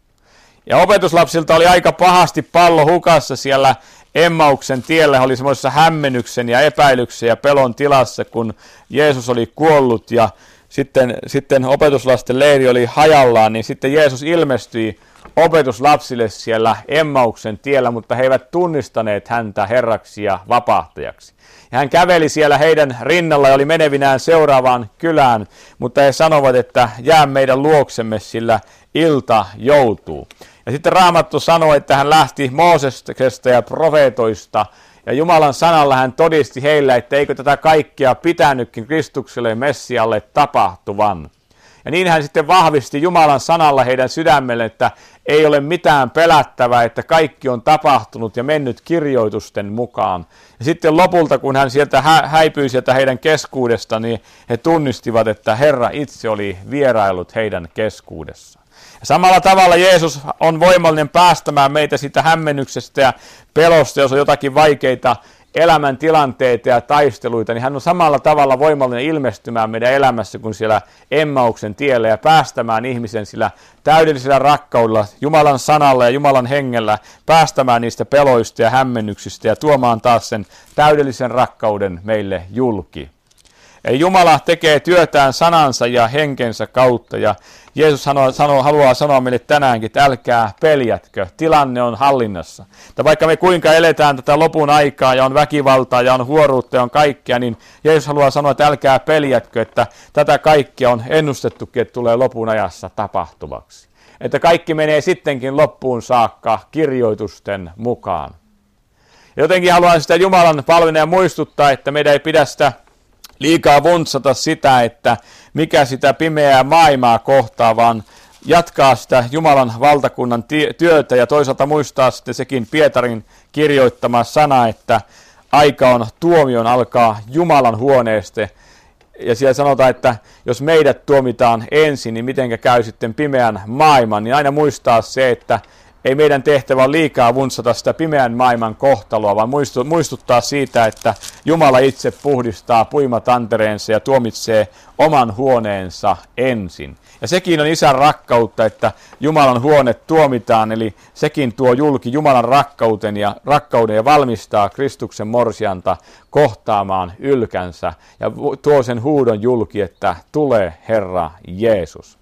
Ja opetuslapsilta oli aika pahasti pallo hukassa siellä Emmauksen tiellä. He oli semmoisessa hämmennyksen ja epäilyksen ja pelon tilassa, kun Jeesus oli kuollut ja sitten, sitten opetuslasten leiri oli hajallaan, niin sitten Jeesus ilmestyi opetuslapsille siellä Emmauksen tiellä, mutta he eivät tunnistaneet häntä herraksi ja vapahtajaksi. Ja hän käveli siellä heidän rinnalla ja oli menevinään seuraavaan kylään, mutta he sanovat, että jää meidän luoksemme, sillä ilta joutuu. Ja sitten Raamattu sanoi, että hän lähti Moosesta ja profeetoista, ja Jumalan sanalla hän todisti heille, että eikö tätä kaikkea pitänytkin Kristukselle ja Messialle tapahtuvan. Ja niin hän sitten vahvisti Jumalan sanalla heidän sydämelle, että ei ole mitään pelättävää, että kaikki on tapahtunut ja mennyt kirjoitusten mukaan. Ja sitten lopulta, kun hän sieltä hä- häipyi sieltä heidän keskuudesta, niin he tunnistivat, että Herra itse oli vierailut heidän keskuudessaan. Ja samalla tavalla Jeesus on voimallinen päästämään meitä siitä hämmennyksestä ja pelosta, jos on jotakin vaikeita elämäntilanteita ja taisteluita, niin hän on samalla tavalla voimallinen ilmestymään meidän elämässä kuin siellä Emmauksen tiellä ja päästämään ihmisen sillä täydellisellä rakkaudella, Jumalan sanalla ja Jumalan hengellä, päästämään niistä peloista ja hämmennyksistä ja tuomaan taas sen täydellisen rakkauden meille julki. Eli Jumala tekee työtään sanansa ja henkensä kautta ja Jeesus sanoo, sanoo, haluaa sanoa meille tänäänkin, että älkää peljätkö, tilanne on hallinnassa. Että vaikka me kuinka eletään tätä lopun aikaa ja on väkivaltaa ja on huoruutta ja on kaikkea, niin Jeesus haluaa sanoa, että älkää peljätkö, että tätä kaikkea on ennustettukin, että tulee lopun ajassa tapahtuvaksi. Että kaikki menee sittenkin loppuun saakka kirjoitusten mukaan. Jotenkin haluan sitä Jumalan palvelijaa muistuttaa, että meidän ei pidä sitä liikaa vuntsata sitä, että mikä sitä pimeää maailmaa kohtaa, vaan jatkaa sitä Jumalan valtakunnan työtä ja toisaalta muistaa sitten sekin Pietarin kirjoittama sana, että aika on tuomion alkaa Jumalan huoneesta. Ja siellä sanotaan, että jos meidät tuomitaan ensin, niin mitenkä käy sitten pimeän maailman, niin aina muistaa se, että ei meidän tehtävä ole liikaa vuntsata sitä pimeän maailman kohtaloa, vaan muistuttaa siitä, että Jumala itse puhdistaa puimatantereensa ja tuomitsee oman huoneensa ensin. Ja sekin on Isän rakkautta, että Jumalan huone tuomitaan, eli sekin tuo julki Jumalan rakkauden ja, rakkauden ja valmistaa Kristuksen morsianta kohtaamaan ylkänsä ja tuo sen huudon julki, että tule Herra Jeesus.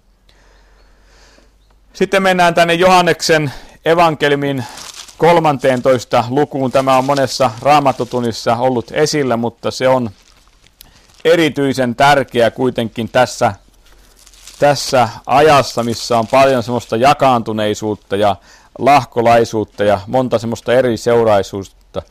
Sitten mennään tänne Johanneksen evankeliumin kolmanteentoista lukuun. Tämä on monessa raamattotunnissa ollut esillä, mutta se on erityisen tärkeä kuitenkin tässä, tässä ajassa, missä on paljon semmoista jakaantuneisuutta ja lahkolaisuutta ja monta semmoista eri seuraisuutta.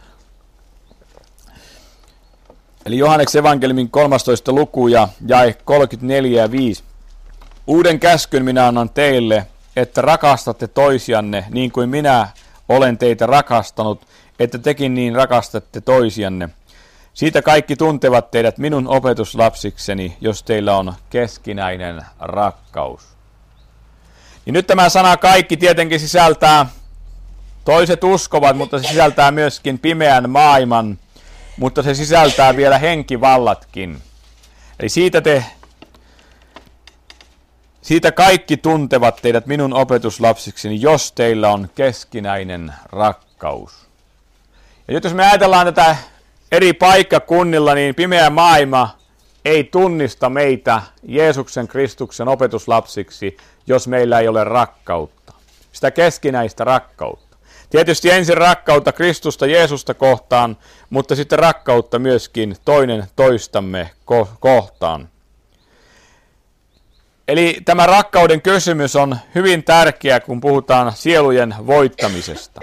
Eli Johanneksen evankeliumin kolmastoista luku ja jae kolmekymmentäneljä ja viisi. Uuden käskyn minä annan teille, että rakastatte toisianne niin kuin minä olen teitä rakastanut, että tekin niin rakastatte toisianne. Siitä kaikki tuntevat teidät minun opetuslapsikseni, jos teillä on keskinäinen rakkaus. Ja nyt tämä sana kaikki tietenkin sisältää, toiset uskovat, mutta se sisältää myöskin pimeän maailman, mutta se sisältää vielä henkivallatkin. Eli siitä te Siitä kaikki tuntevat teidät minun opetuslapsikseni, jos teillä on keskinäinen rakkaus. Ja nyt jos me ajatellaan tätä eri paikkakunnilla, niin pimeä maailma ei tunnista meitä Jeesuksen Kristuksen opetuslapsiksi, jos meillä ei ole rakkautta. Sitä keskinäistä rakkautta. Tietysti ensin rakkautta Kristusta Jeesusta kohtaan, mutta sitten rakkautta myöskin toinen toistamme ko- kohtaan. Eli tämä rakkauden kysymys on hyvin tärkeä, kun puhutaan sielujen voittamisesta.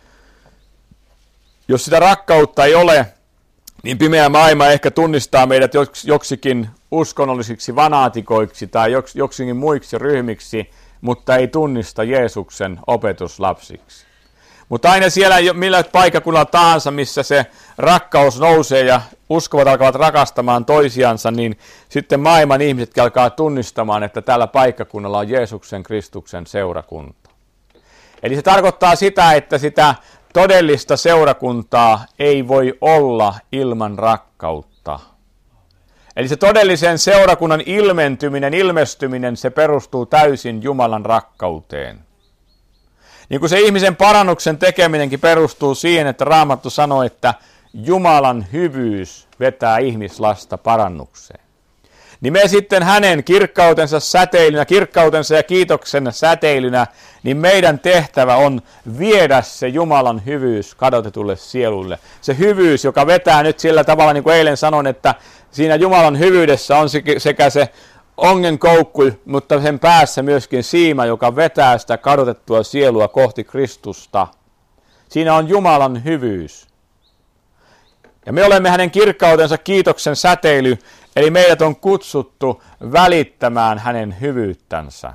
Jos sitä rakkautta ei ole, niin pimeä maailma ehkä tunnistaa meidät joksikin uskonnollisiksi fanaatikoiksi tai joksikin muiksi ryhmiksi, mutta ei tunnista Jeesuksen opetuslapsiksi. Mutta aina siellä, millä paikkakunnalla tahansa, missä se rakkaus nousee ja uskovat alkavat rakastamaan toisiansa, niin sitten maailman ihmiset alkaa tunnistamaan, että tällä paikkakunnalla on Jeesuksen Kristuksen seurakunta. Eli se tarkoittaa sitä, että sitä todellista seurakuntaa ei voi olla ilman rakkautta. Eli se todellisen seurakunnan ilmentyminen, ilmestyminen, se perustuu täysin Jumalan rakkauteen. Niin kuin se ihmisen parannuksen tekeminenkin perustuu siihen, että Raamattu sanoo, että Jumalan hyvyys vetää ihmislasta parannukseen. Niin me sitten hänen kirkkautensa säteilynä, kirkkautensa ja kiitoksen säteilynä, niin meidän tehtävä on viedä se Jumalan hyvyys kadotetulle sielulle. Se hyvyys, joka vetää nyt sillä tavalla, niin kuin eilen sanoin, että siinä Jumalan hyvyydessä on sekä se ongenkoukku, mutta sen päässä myöskin siima, joka vetää sitä kadotettua sielua kohti Kristusta. Siinä on Jumalan hyvyys. Ja me olemme hänen kirkkautensa kiitoksen säteily, eli meidät on kutsuttu välittämään hänen hyvyyttänsä.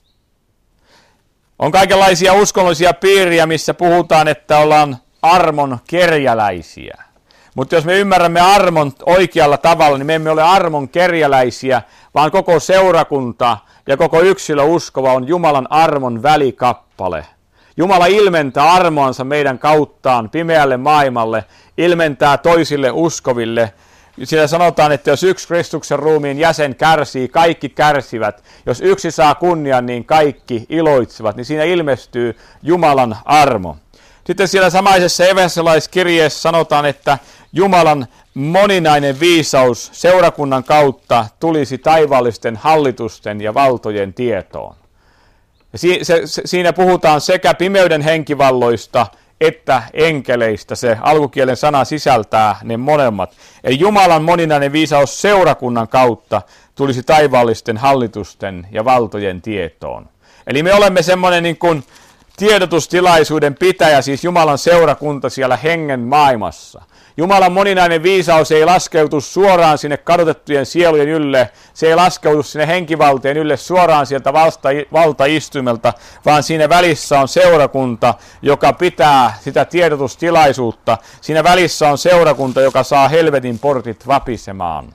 On kaikenlaisia uskonnollisia piiriä, missä puhutaan, että ollaan armon kerjäläisiä. Mutta jos me ymmärrämme armon oikealla tavalla, niin me emme ole armon kerjäläisiä, vaan koko seurakunta ja koko yksilö uskova on Jumalan armon välikappale. Jumala ilmentää armoansa meidän kauttaan pimeälle maailmalle, ilmentää toisille uskoville. Siellä sanotaan, että jos yksi Kristuksen ruumiin jäsen kärsii, kaikki kärsivät. Jos yksi saa kunnian, niin kaikki iloitsevat. Niin siinä ilmestyy Jumalan armo. Sitten siellä samaisessa evankelaiskirjeessä sanotaan, että Jumalan moninainen viisaus seurakunnan kautta tulisi taivaallisten hallitusten ja valtojen tietoon. Ja si- se, se, siinä puhutaan sekä pimeyden henkivalloista että enkeleistä. Se alkukielen sana sisältää ne molemmat. Eli Jumalan moninainen viisaus seurakunnan kautta tulisi taivaallisten hallitusten ja valtojen tietoon. Eli me olemme semmoinen niin kuin tiedotustilaisuuden pitäjä, siis Jumalan seurakunta siellä hengen maailmassa. Jumalan moninainen viisaus ei laskeutu suoraan sinne kadotettujen sielujen ylle, se ei laskeutu sinne henkivaltojen ylle suoraan sieltä valta, valtaistuimelta, vaan siinä välissä on seurakunta, joka pitää sitä tiedotustilaisuutta. Siinä välissä on seurakunta, joka saa helvetin portit vapisemaan.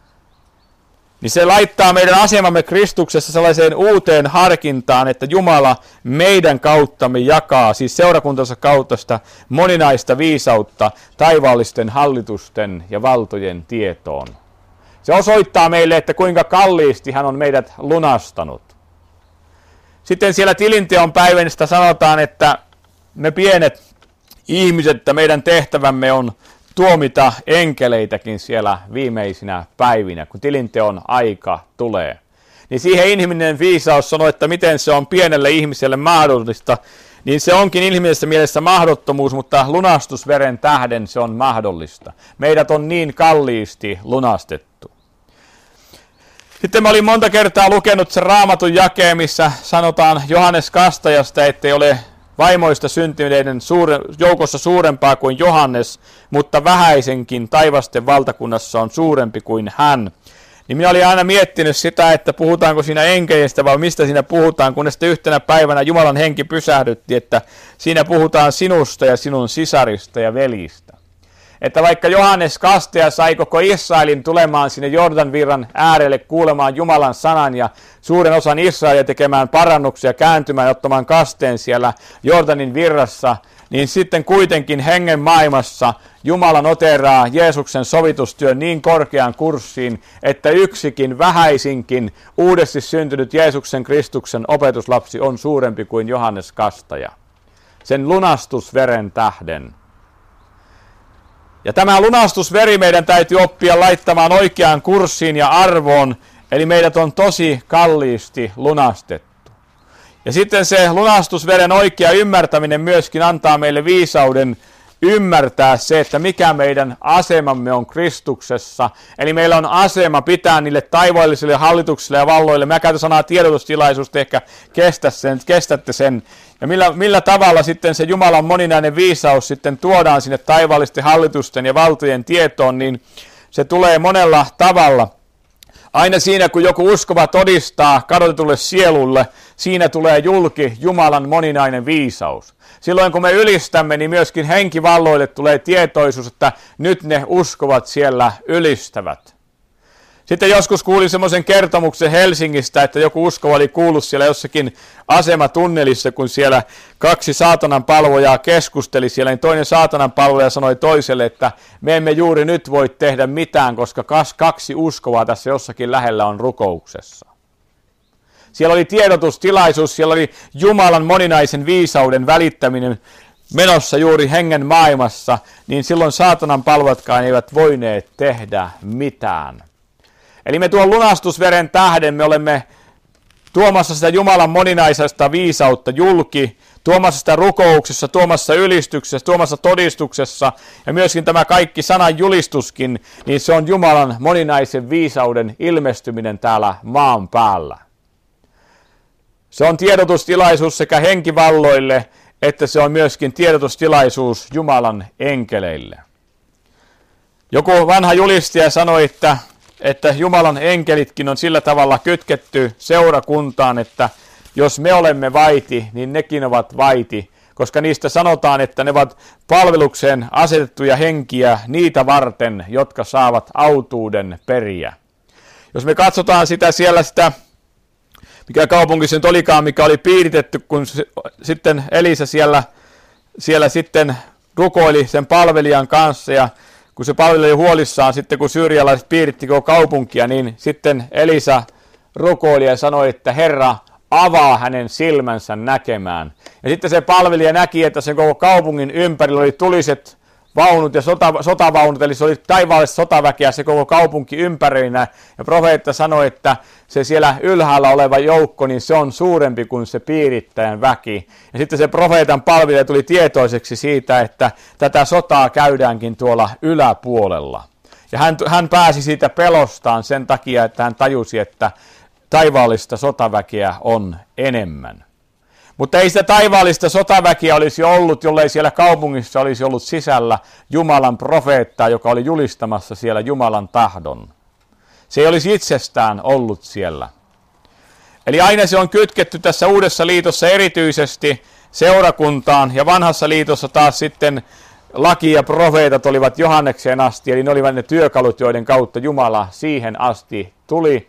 Niin se laittaa meidän asemamme Kristuksessa sellaiseen uuteen harkintaan, että Jumala meidän kauttamme jakaa, siis seurakuntansa kautta sitä moninaista viisautta taivaallisten hallitusten ja valtojen tietoon. Se osoittaa meille, että kuinka kalliisti hän on meidät lunastanut. Sitten siellä tilinteon päivänistä sanotaan, että me pienet ihmiset, että meidän tehtävämme on tuomita enkeleitäkin siellä viimeisinä päivinä, kun tilinteon aika tulee. Niin siihen inhimillinen viisaus sanoo, että miten se on pienelle ihmiselle mahdollista, niin se onkin inhimillisessä mielessä mahdottomuus, mutta lunastusveren tähden se on mahdollista. Meidät on niin kalliisti lunastettu. Sitten mä olin monta kertaa lukenut sen Raamatun jakeen, missä sanotaan Johannes Kastajasta, ettei ole vaimoista syntyneiden suure, joukossa suurempaa kuin Johannes, mutta vähäisenkin taivasten valtakunnassa on suurempi kuin hän. Niin minä olin aina miettinyt sitä, että puhutaanko siinä enkeistä vai mistä siinä puhutaan, kun sitten yhtenä päivänä Jumalan henki pysähdytti, että siinä puhutaan sinusta ja sinun sisarista ja veljistä. että vaikka Johannes Kastaja sai koko Israelin tulemaan sinne Jordanvirran äärelle kuulemaan Jumalan sanan ja suuren osan Israelia tekemään parannuksia, kääntymään ja ottamaan kasteen siellä Jordanin virrassa, niin sitten kuitenkin hengen maailmassa Jumala noteraa Jeesuksen sovitustyön niin korkean kurssiin, että yksikin vähäisinkin uudesti syntynyt Jeesuksen Kristuksen opetuslapsi on suurempi kuin Johannes Kastaja. Sen lunastusveren tähden. Ja tämä lunastusveri meidän täytyy oppia laittamaan oikeaan kurssiin ja arvoon, eli meidät on tosi kalliisti lunastettu. Ja sitten se lunastusveren oikea ymmärtäminen myöskin antaa meille viisauden ymmärtää se, että mikä meidän asemamme on Kristuksessa. Eli meillä on asema pitää niille taivaallisille hallituksille ja valloille. Mä käytän sanaa tiedotustilaisuus, te ehkä kestä sen, kestätte sen. Ja millä, millä tavalla sitten se Jumalan moninainen viisaus sitten tuodaan sinne taivaallisten hallitusten ja valtojen tietoon, niin se tulee monella tavalla. Aina siinä, kun joku uskova todistaa kadotetulle sielulle, siinä tulee julki Jumalan moninainen viisaus. Silloin kun me ylistämme, niin myöskin henkivalloille tulee tietoisuus, että nyt ne uskovat siellä ylistävät. Sitten joskus kuulin semmoisen kertomuksen Helsingistä, että joku uskova oli kuullut siellä jossakin asematunnelissa, kun siellä kaksi saatanan palvojaa keskusteli siellä, niin toinen saatanan palvoja sanoi toiselle, että me emme juuri nyt voi tehdä mitään, koska kaksi uskovaa tässä jossakin lähellä on rukouksessa. Siellä oli tiedotustilaisuus, siellä oli Jumalan moninaisen viisauden välittäminen menossa juuri hengen maailmassa, niin silloin saatanan palvotkaan eivät voineet tehdä mitään. Eli me tuon lunastusveren tähden me olemme tuomassa sitä Jumalan moninaisesta viisautta julki, tuomassa sitä rukouksessa, tuomassa ylistyksessä, tuomassa todistuksessa ja myöskin tämä kaikki sanan julistuskin, niin se on Jumalan moninaisen viisauden ilmestyminen täällä maan päällä. Se on tiedotustilaisuus sekä henkivalloille, että se on myöskin tiedotustilaisuus Jumalan enkeleille. Joku vanha julistaja sanoi, että, että Jumalan enkelitkin on sillä tavalla kytketty seurakuntaan, että jos me olemme vaiti, niin nekin ovat vaiti, koska niistä sanotaan, että ne ovat palvelukseen asetettuja henkiä niitä varten, jotka saavat autuuden periä. Jos me katsotaan sitä siellä sitä, mikä kaupunki se nyt olikaan, mikä oli piiritetty, kun se, sitten Elisa siellä, siellä sitten rukoili sen palvelijan kanssa, ja kun se palvelija oli huolissaan, sitten kun syyrialaiset piiritti koko kaupunkia, niin sitten Elisa rukoili ja sanoi, että Herra, avaa hänen silmänsä näkemään. Ja sitten se palvelija näki, että sen koko kaupungin ympärillä oli tuliset vaunut ja sota, sotavaunut, eli se oli taivaallista sotaväkeä se koko kaupunki ympäröinä. Ja profeetta sanoi, että se siellä ylhäällä oleva joukko, niin se on suurempi kuin se piirittäjän väki. Ja sitten se profeetan palvelija tuli tietoiseksi siitä, että tätä sotaa käydäänkin tuolla yläpuolella. Ja hän, hän pääsi siitä pelostaan sen takia, että hän tajusi, että taivaallista sotaväkeä on enemmän. Mutta ei sitä taivaallista sotaväkeä olisi ollut, jollei siellä kaupungissa olisi ollut sisällä Jumalan profeettaa, joka oli julistamassa siellä Jumalan tahdon. Se ei olisi itsestään ollut siellä. Eli aina se on kytketty tässä Uudessa liitossa erityisesti seurakuntaan, ja Vanhassa liitossa taas sitten laki ja profeetat olivat Johannekseen asti, eli ne olivat ne työkalut, joiden kautta Jumala siihen asti tuli.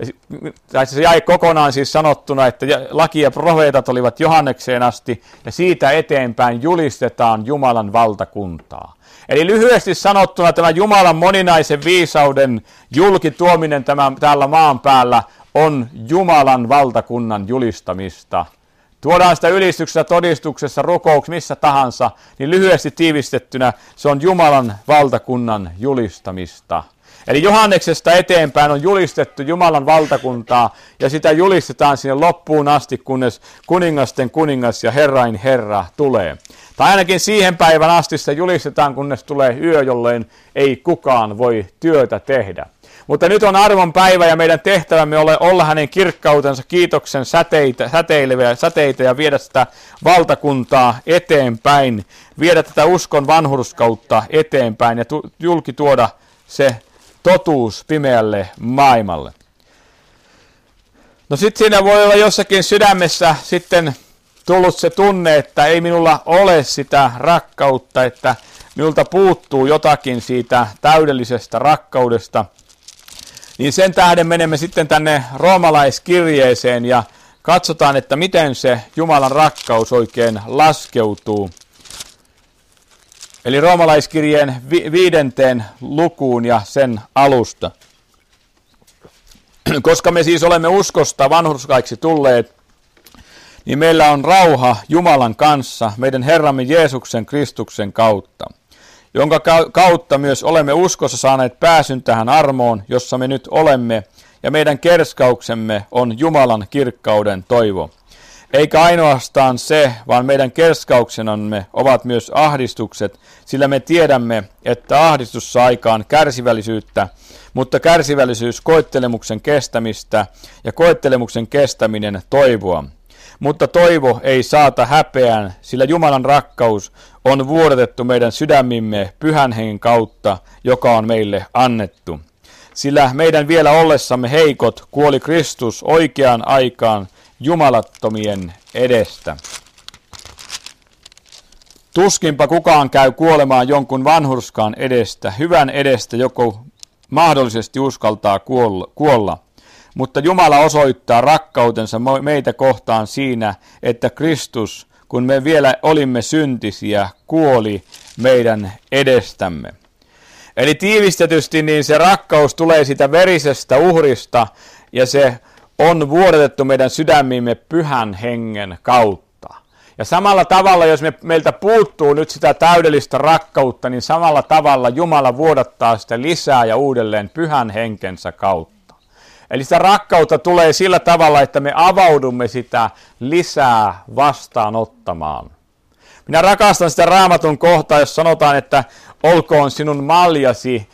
Ja se jäi kokonaan siis sanottuna, että laki ja profeetat olivat Johannekseen asti, ja siitä eteenpäin julistetaan Jumalan valtakuntaa. Eli lyhyesti sanottuna tämä Jumalan moninaisen viisauden julkituominen tämän, täällä maan päällä on Jumalan valtakunnan julistamista. Tuodaan sitä ylistyksessä, todistuksessa, rukouksessa, missä tahansa, niin lyhyesti tiivistettynä se on Jumalan valtakunnan julistamista. Eli Johanneksesta eteenpäin on julistettu Jumalan valtakuntaa, ja sitä julistetaan sinne loppuun asti, kunnes kuningasten kuningas ja Herrain Herra tulee. Tai ainakin siihen päivän asti sitä julistetaan, kunnes tulee yö, jolloin ei kukaan voi työtä tehdä. Mutta nyt on arvon päivä, ja meidän tehtävämme ole olla hänen kirkkautensa kiitoksen säteitä, säteileviä säteitä ja viedä sitä valtakuntaa eteenpäin, viedä tätä uskon vanhurskautta eteenpäin ja tu- julki tuoda se totuus pimeälle maailmalle. No sitten siinä voi olla jossakin sydämessä sitten tullut se tunne, että ei minulla ole sitä rakkautta, että minulta puuttuu jotakin siitä täydellisestä rakkaudesta, niin sen tähden menemme sitten tänne roomalaiskirjeeseen ja katsotaan, että miten se Jumalan rakkaus oikein laskeutuu. Eli roomalaiskirjeen vi- viidenteen lukuun ja sen alusta. Koska me siis olemme uskosta vanhurskaiksi tulleet, niin meillä on rauha Jumalan kanssa meidän Herramme Jeesuksen Kristuksen kautta, jonka kautta myös olemme uskossa saaneet pääsyn tähän armoon, jossa me nyt olemme, ja meidän kerskauksemme on Jumalan kirkkauden toivo. Eikä ainoastaan se, vaan meidän kerskauksenamme ovat myös ahdistukset, sillä me tiedämme, että ahdistus saa aikaan kärsivällisyyttä, mutta kärsivällisyys koettelemuksen kestämistä ja koettelemuksen kestäminen toivoa. Mutta toivo ei saata häpeään, sillä Jumalan rakkaus on vuodatettu meidän sydämimme pyhän hengen kautta, joka on meille annettu. Sillä meidän vielä ollessamme heikot kuoli Kristus oikeaan aikaan jumalattomien edestä. Tuskinpa kukaan käy kuolemaan jonkun vanhurskaan edestä, hyvän edestä joku mahdollisesti uskaltaa kuolla. Mutta Jumala osoittaa rakkautensa meitä kohtaan siinä, että Kristus, kun me vielä olimme syntisiä, kuoli meidän edestämme. Eli tiivistetysti niin se rakkaus tulee sitä verisestä uhrista ja se on vuodatettu meidän sydämiimme pyhän hengen kautta. Ja samalla tavalla, jos me, meiltä puuttuu nyt sitä täydellistä rakkautta, niin samalla tavalla Jumala vuodattaa sitä lisää ja uudelleen pyhän henkensä kautta. Eli sitä rakkautta tulee sillä tavalla, että me avaudumme sitä lisää vastaanottamaan. Minä rakastan sitä Raamatun kohtaa, jos sanotaan, että olkoon sinun maljasi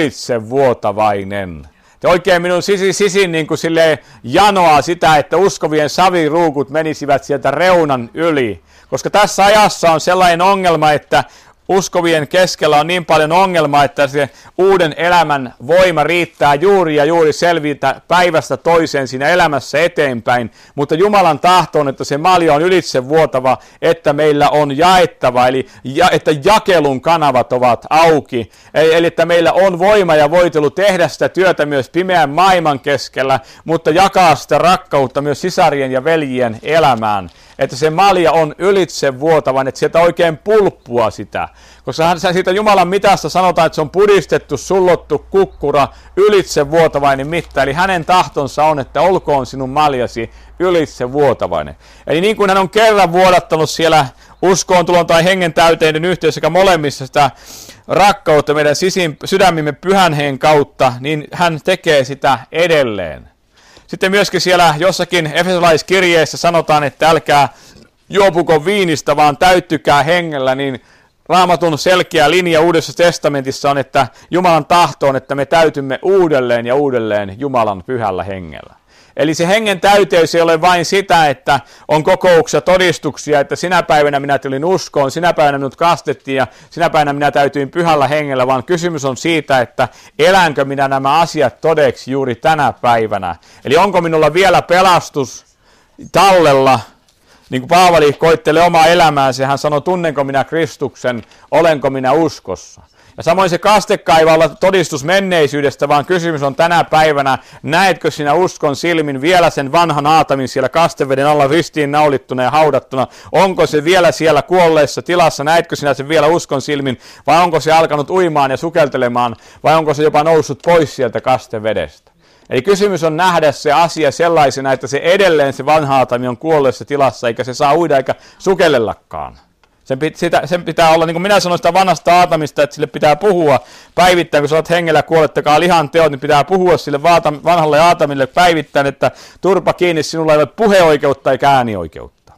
ylitsevuotavainen. Ja oikein minun sisin, sisin niin kuin silleen janoaa sitä, että uskovien saviruukut menisivät sieltä reunan yli. Koska tässä ajassa on sellainen ongelma, että uskovien keskellä on niin paljon ongelmaa, että se uuden elämän voima riittää juuri ja juuri selvitä päivästä toiseen siinä elämässä eteenpäin. Mutta Jumalan tahto on, että se malja on ylitsevuotava, että meillä on jaettava, eli ja, että jakelun kanavat ovat auki. Eli, eli että meillä on voima ja voitelu tehdä sitä työtä myös pimeän maailman keskellä, mutta jakaa sitä rakkautta myös sisarien ja veljien elämään. Että se malja on ylitsevuotavan, että sieltä oikein pulppua sitä. Koska siitä Jumalan mitasta sanotaan, että se on pudistettu, sullottu kukkura, ylitsevuotavainen mitta. Eli hänen tahtonsa on, että olkoon sinun maljasi ylitsevuotavainen. Eli niin kuin hän on kerran vuodattanut siellä uskoon tulon tai hengen täyteiden yhteydessä sekä molemmissa sitä rakkautta meidän sisin, sydämimme pyhän hengen kautta, niin hän tekee sitä edelleen. Sitten myöskin siellä jossakin efesolaiskirjeessä sanotaan, että älkää juopuko viinistä, vaan täyttykää hengellä, niin Raamatun selkeä linja Uudessa testamentissa on, että Jumalan tahto on, että me täytymme uudelleen ja uudelleen Jumalan pyhällä hengellä. Eli se hengen täyteys ei ole vain sitä, että on kokouksia, todistuksia, että sinä päivänä minä tulin uskoon, sinä päivänä minut kastettiin ja sinä päivänä minä täytyin pyhällä hengellä, vaan kysymys on siitä, että elänkö minä nämä asiat todeksi juuri tänä päivänä. Eli onko minulla vielä pelastus tallella, niin kuin Paavali koittelee omaa elämäänsä, hän sanoi, tunnenko minä Kristuksen, olenko minä uskossa. Ja samoin se kastekka ei olla todistus menneisyydestä, vaan kysymys on tänä päivänä, näetkö sinä uskon silmin vielä sen vanhan Aatamin siellä kasteveden alla ristiin naulittuna ja haudattuna? Onko se vielä siellä kuolleessa tilassa, näetkö sinä sen vielä uskon silmin, vai onko se alkanut uimaan ja sukeltelemaan, vai onko se jopa noussut pois sieltä kastevedestä? Eli kysymys on nähdä se asia sellaisena, että se edelleen se vanha Aatami on kuolleessa tilassa, eikä se saa uida eikä sukellellakaan. Sen, sitä, sen pitää olla, niin kuin minä sanoin sitä vanhasta Aatamista, että sille pitää puhua päivittäin, kun sä olet hengellä kuolettakaa lihan teot, niin pitää puhua sille vanhalle Aatamille päivittäin, että turpa kiinni, sinulla ei ole puheoikeutta eikä äänioikeutta.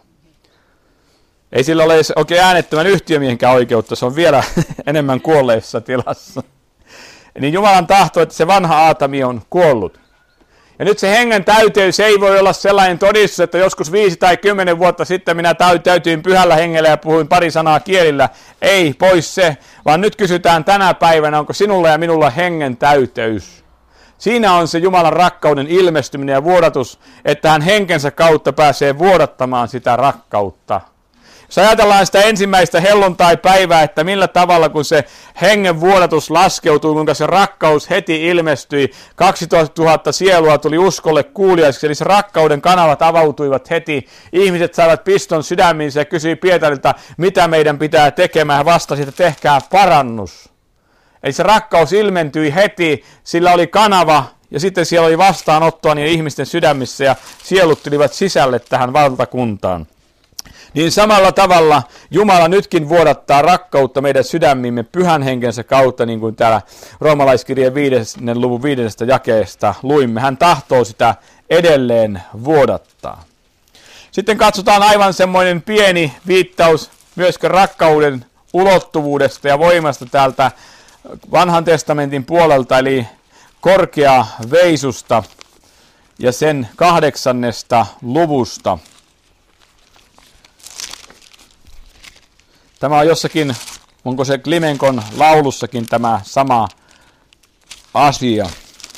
Ei sillä ole oikein äänettömän yhtiömiehenkään oikeutta, se on vielä enemmän kuolleessa tilassa. Niin Jumalan tahto, että se vanha Aatami on kuollut. Ja nyt se hengen täyteys ei voi olla sellainen todistus, että joskus viisi tai kymmenen vuotta sitten minä täytyin pyhällä hengellä ja puhuin pari sanaa kielillä. Ei, pois se, vaan nyt kysytään tänä päivänä, onko sinulla ja minulla hengen täyteys. Siinä on se Jumalan rakkauden ilmestyminen ja vuodatus, että hän henkensä kautta pääsee vuodattamaan sitä rakkautta. Jos ajatellaan sitä ensimmäistä helluntai-päivää, että millä tavalla kun se hengen vuodatus laskeutui, kuinka se rakkaus heti ilmestyi, kaksitoistatuhatta sielua tuli uskolle kuuliaisiksi, eli se rakkauden kanavat avautuivat heti. Ihmiset saivat piston sydämiinsä ja kysyi Pietarilta, mitä meidän pitää tekemään. Hän vastasi, että tehkää parannus. Eli se rakkaus ilmentyi heti, sillä oli kanava ja sitten siellä oli vastaanottoa niin ihmisten sydämissä ja sielut tulivat sisälle tähän valtakuntaan. Niin samalla tavalla Jumala nytkin vuodattaa rakkautta meidän sydämiimme pyhän henkensä kautta, niin kuin täällä roomalaiskirjeen viidennen luvun viidennestä jakeesta luimme. Hän tahtoo sitä edelleen vuodattaa. Sitten katsotaan aivan semmoinen pieni viittaus myöskin rakkauden ulottuvuudesta ja voimasta täältä Vanhan testamentin puolelta, eli korkea veisusta ja sen kahdeksannesta luvusta. Tämä on jossakin, onko se Klimenkon laulussakin tämä sama asia.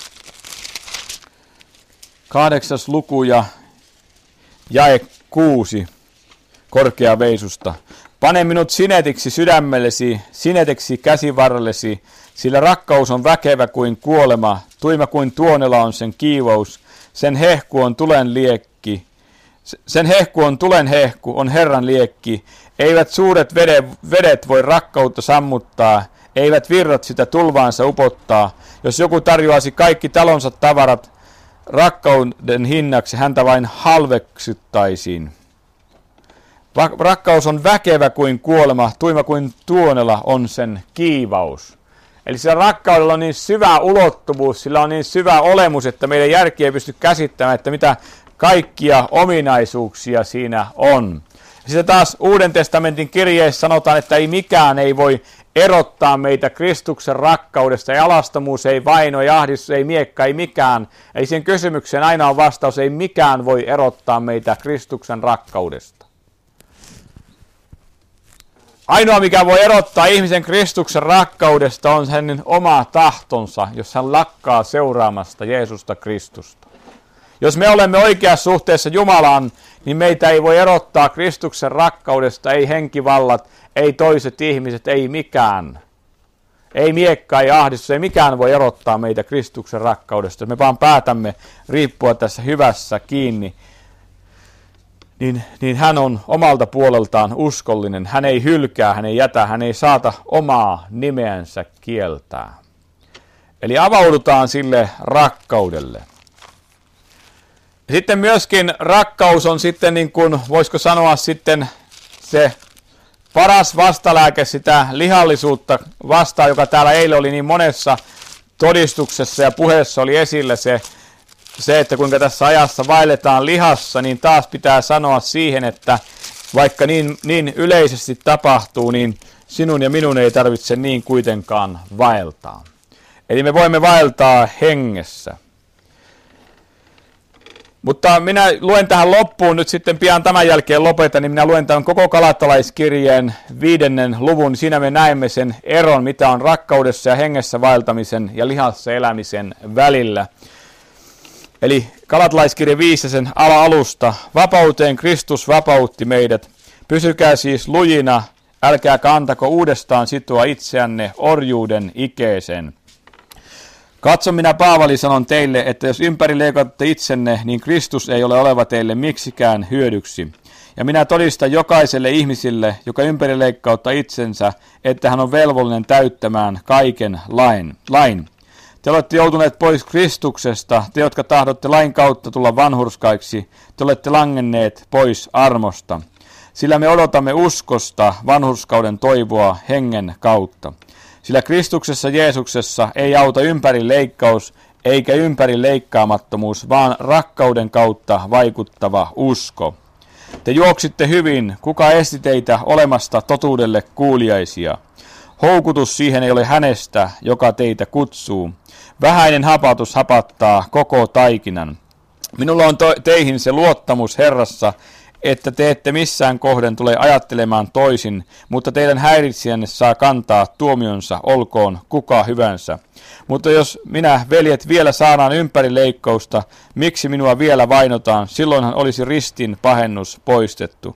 Kahdeksas luku ja jae kuusi korkea veisusta. Pane minut sinetiksi sydämellesi, sineteksi käsivarrellesi, sillä rakkaus on väkevä kuin kuolema, tuima kuin tuonela on sen kiivous, sen hehku on tulen liekki. Sen hehku on tulen hehku, on Herran liekki. Eivät suuret vedet, vedet voi rakkautta sammuttaa, eivät virrat sitä tulvaansa upottaa. Jos joku tarjoaisi kaikki talonsa tavarat rakkauden hinnaksi, häntä vain halveksyttäisiin. Rakkaus on väkevä kuin kuolema, tuima kuin tuonela on sen kiivaus. Eli sillä rakkaudella on niin syvä ulottuvuus, sillä on niin syvä olemus, että meidän järki ei pysty käsittämään, että mitä kaikkia ominaisuuksia siinä on. Sitten taas Uuden testamentin kirjeessä sanotaan, että ei mikään ei voi erottaa meitä Kristuksen rakkaudesta. Ei alastomuus, ei vaino, ei ahdistus, ei miekka, ei mikään. Ei siihen kysymykseen aina on vastaus, ei mikään voi erottaa meitä Kristuksen rakkaudesta. Ainoa, mikä voi erottaa ihmisen Kristuksen rakkaudesta, on hänen oma tahtonsa, jos hän lakkaa seuraamasta Jeesusta Kristusta. Jos me olemme oikeassa suhteessa Jumalaan, niin meitä ei voi erottaa Kristuksen rakkaudesta, ei henkivallat, ei toiset ihmiset, ei mikään. Ei miekka, ei ahdistus, ei mikään voi erottaa meitä Kristuksen rakkaudesta. Jos me vaan päätämme riippua tässä hyvässä kiinni, niin, niin hän on omalta puoleltaan uskollinen. Hän ei hylkää, hän ei jätä, hän ei saata omaa nimeänsä kieltää. Eli avaudutaan sille rakkaudelle. Sitten myöskin rakkaus on sitten, niin kuin, voisiko sanoa sitten se paras vastalääke sitä lihallisuutta vastaan, joka täällä eilen oli niin monessa todistuksessa ja puheessa oli esillä se, se, että kuinka tässä ajassa vaelletaan lihassa, niin taas pitää sanoa siihen, että vaikka niin, niin yleisesti tapahtuu, niin sinun ja minun ei tarvitse niin kuitenkaan vaeltaa. Eli me voimme vaeltaa hengessä. Mutta minä luen tähän loppuun nyt sitten pian tämän jälkeen lopetan, niin minä luen tämän koko Galatalaiskirjeen viidennen luvun. Siinä me näemme sen eron, mitä on rakkaudessa ja hengessä vaeltamisen ja lihassa elämisen välillä. Eli Galatalaiskirje viisi sen ala-alusta. Vapauteen Kristus vapautti meidät. Pysykää siis lujina, älkää kantako uudestaan sitoa itseänne orjuuden ikeeseen. Katso, minä Paavali sanon teille, että jos ympäri leikatte itsenne, niin Kristus ei ole oleva teille miksikään hyödyksi. Ja minä todistan jokaiselle ihmisille, joka ympäri leikkauttaa itsensä, että hän on velvollinen täyttämään kaiken lain. lain. Te olette joutuneet pois Kristuksesta, te jotka tahdotte lain kautta tulla vanhurskaiksi, te olette langenneet pois armosta. Sillä me odotamme uskosta vanhurskauden toivoa hengen kautta. Sillä Kristuksessa Jeesuksessa ei auta ympäri leikkaus eikä ympäri leikkaamattomuus, vaan rakkauden kautta vaikuttava usko. Te juoksitte hyvin, kuka esti teitä olemasta totuudelle kuuliaisia. Houkutus siihen ei ole hänestä, joka teitä kutsuu. Vähäinen hapatus hapattaa koko taikinan. Minulla on to- teihin se luottamus Herrassa, että te ette missään kohden tule ajattelemaan toisin, mutta teidän häiritsijänne saa kantaa tuomionsa, olkoon kuka hyvänsä. Mutta jos minä, veljet, vielä saadaan ympäri leikkausta, miksi minua vielä vainotaan, silloinhan olisi ristin pahennus poistettu.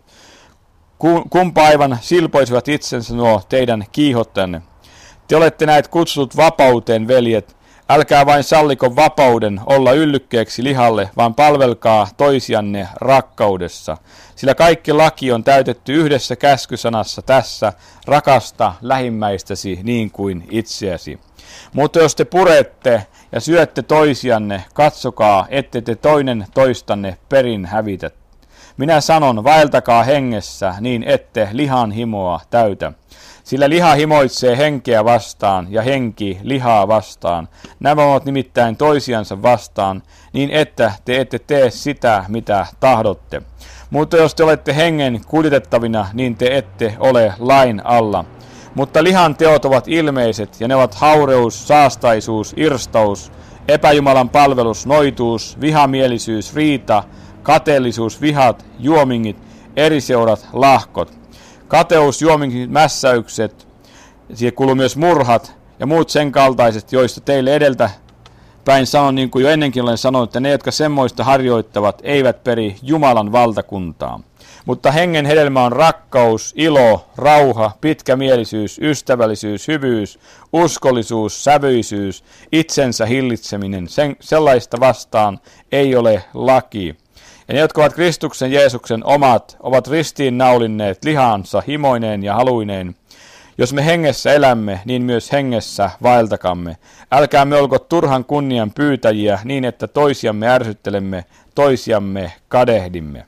Kumpa aivan silpoisivat itsensä nuo teidän kiihottajanne. Te olette näet kutsutut vapauteen, veljet. Älkää vain salliko vapauden olla yllykkeeksi lihalle, vaan palvelkaa toisianne rakkaudessa. Sillä kaikki laki on täytetty yhdessä käskysanassa tässä, rakasta lähimmäistäsi niin kuin itseäsi. Mutta jos te purette ja syötte toisianne, katsokaa, ette te toinen toistanne perin hävitä. Minä sanon, vaeltakaa hengessä, niin ette lihan himoa täytä. Sillä liha himoitsee henkeä vastaan ja henki lihaa vastaan. Nämä ovat nimittäin toisiansa vastaan, niin että te ette tee sitä, mitä tahdotte. Mutta jos te olette hengen kuljetettavina, niin te ette ole lain alla. Mutta lihan teot ovat ilmeiset, ja ne ovat haureus, saastaisuus, irstaus, epäjumalan palvelus, noituus, vihamielisyys, riita, kateellisuus, vihat, juomingit, eriseurat, lahkot. Kateus, juomingit, mässäykset, siihen kuuluu myös murhat ja muut sen kaltaiset, joista teille edeltä päin sanon, niin kuin jo ennenkin olen sanonut, että ne, jotka semmoista harjoittavat, eivät peri Jumalan valtakuntaa. Mutta hengen hedelmä on rakkaus, ilo, rauha, pitkämielisyys, ystävällisyys, hyvyys, uskollisuus, sävyisyys, itsensä hillitseminen. Sen, sellaista vastaan ei ole laki. Ja ne, jotka ovat Kristuksen Jeesuksen omat, ovat ristiin naulinneet lihansa himoineen ja haluineen. Jos me hengessä elämme, niin myös hengessä vaeltakamme. Älkäämme olko turhan kunnian pyytäjiä niin, että toisiamme ärsyttelemme, toisiamme kadehdimme.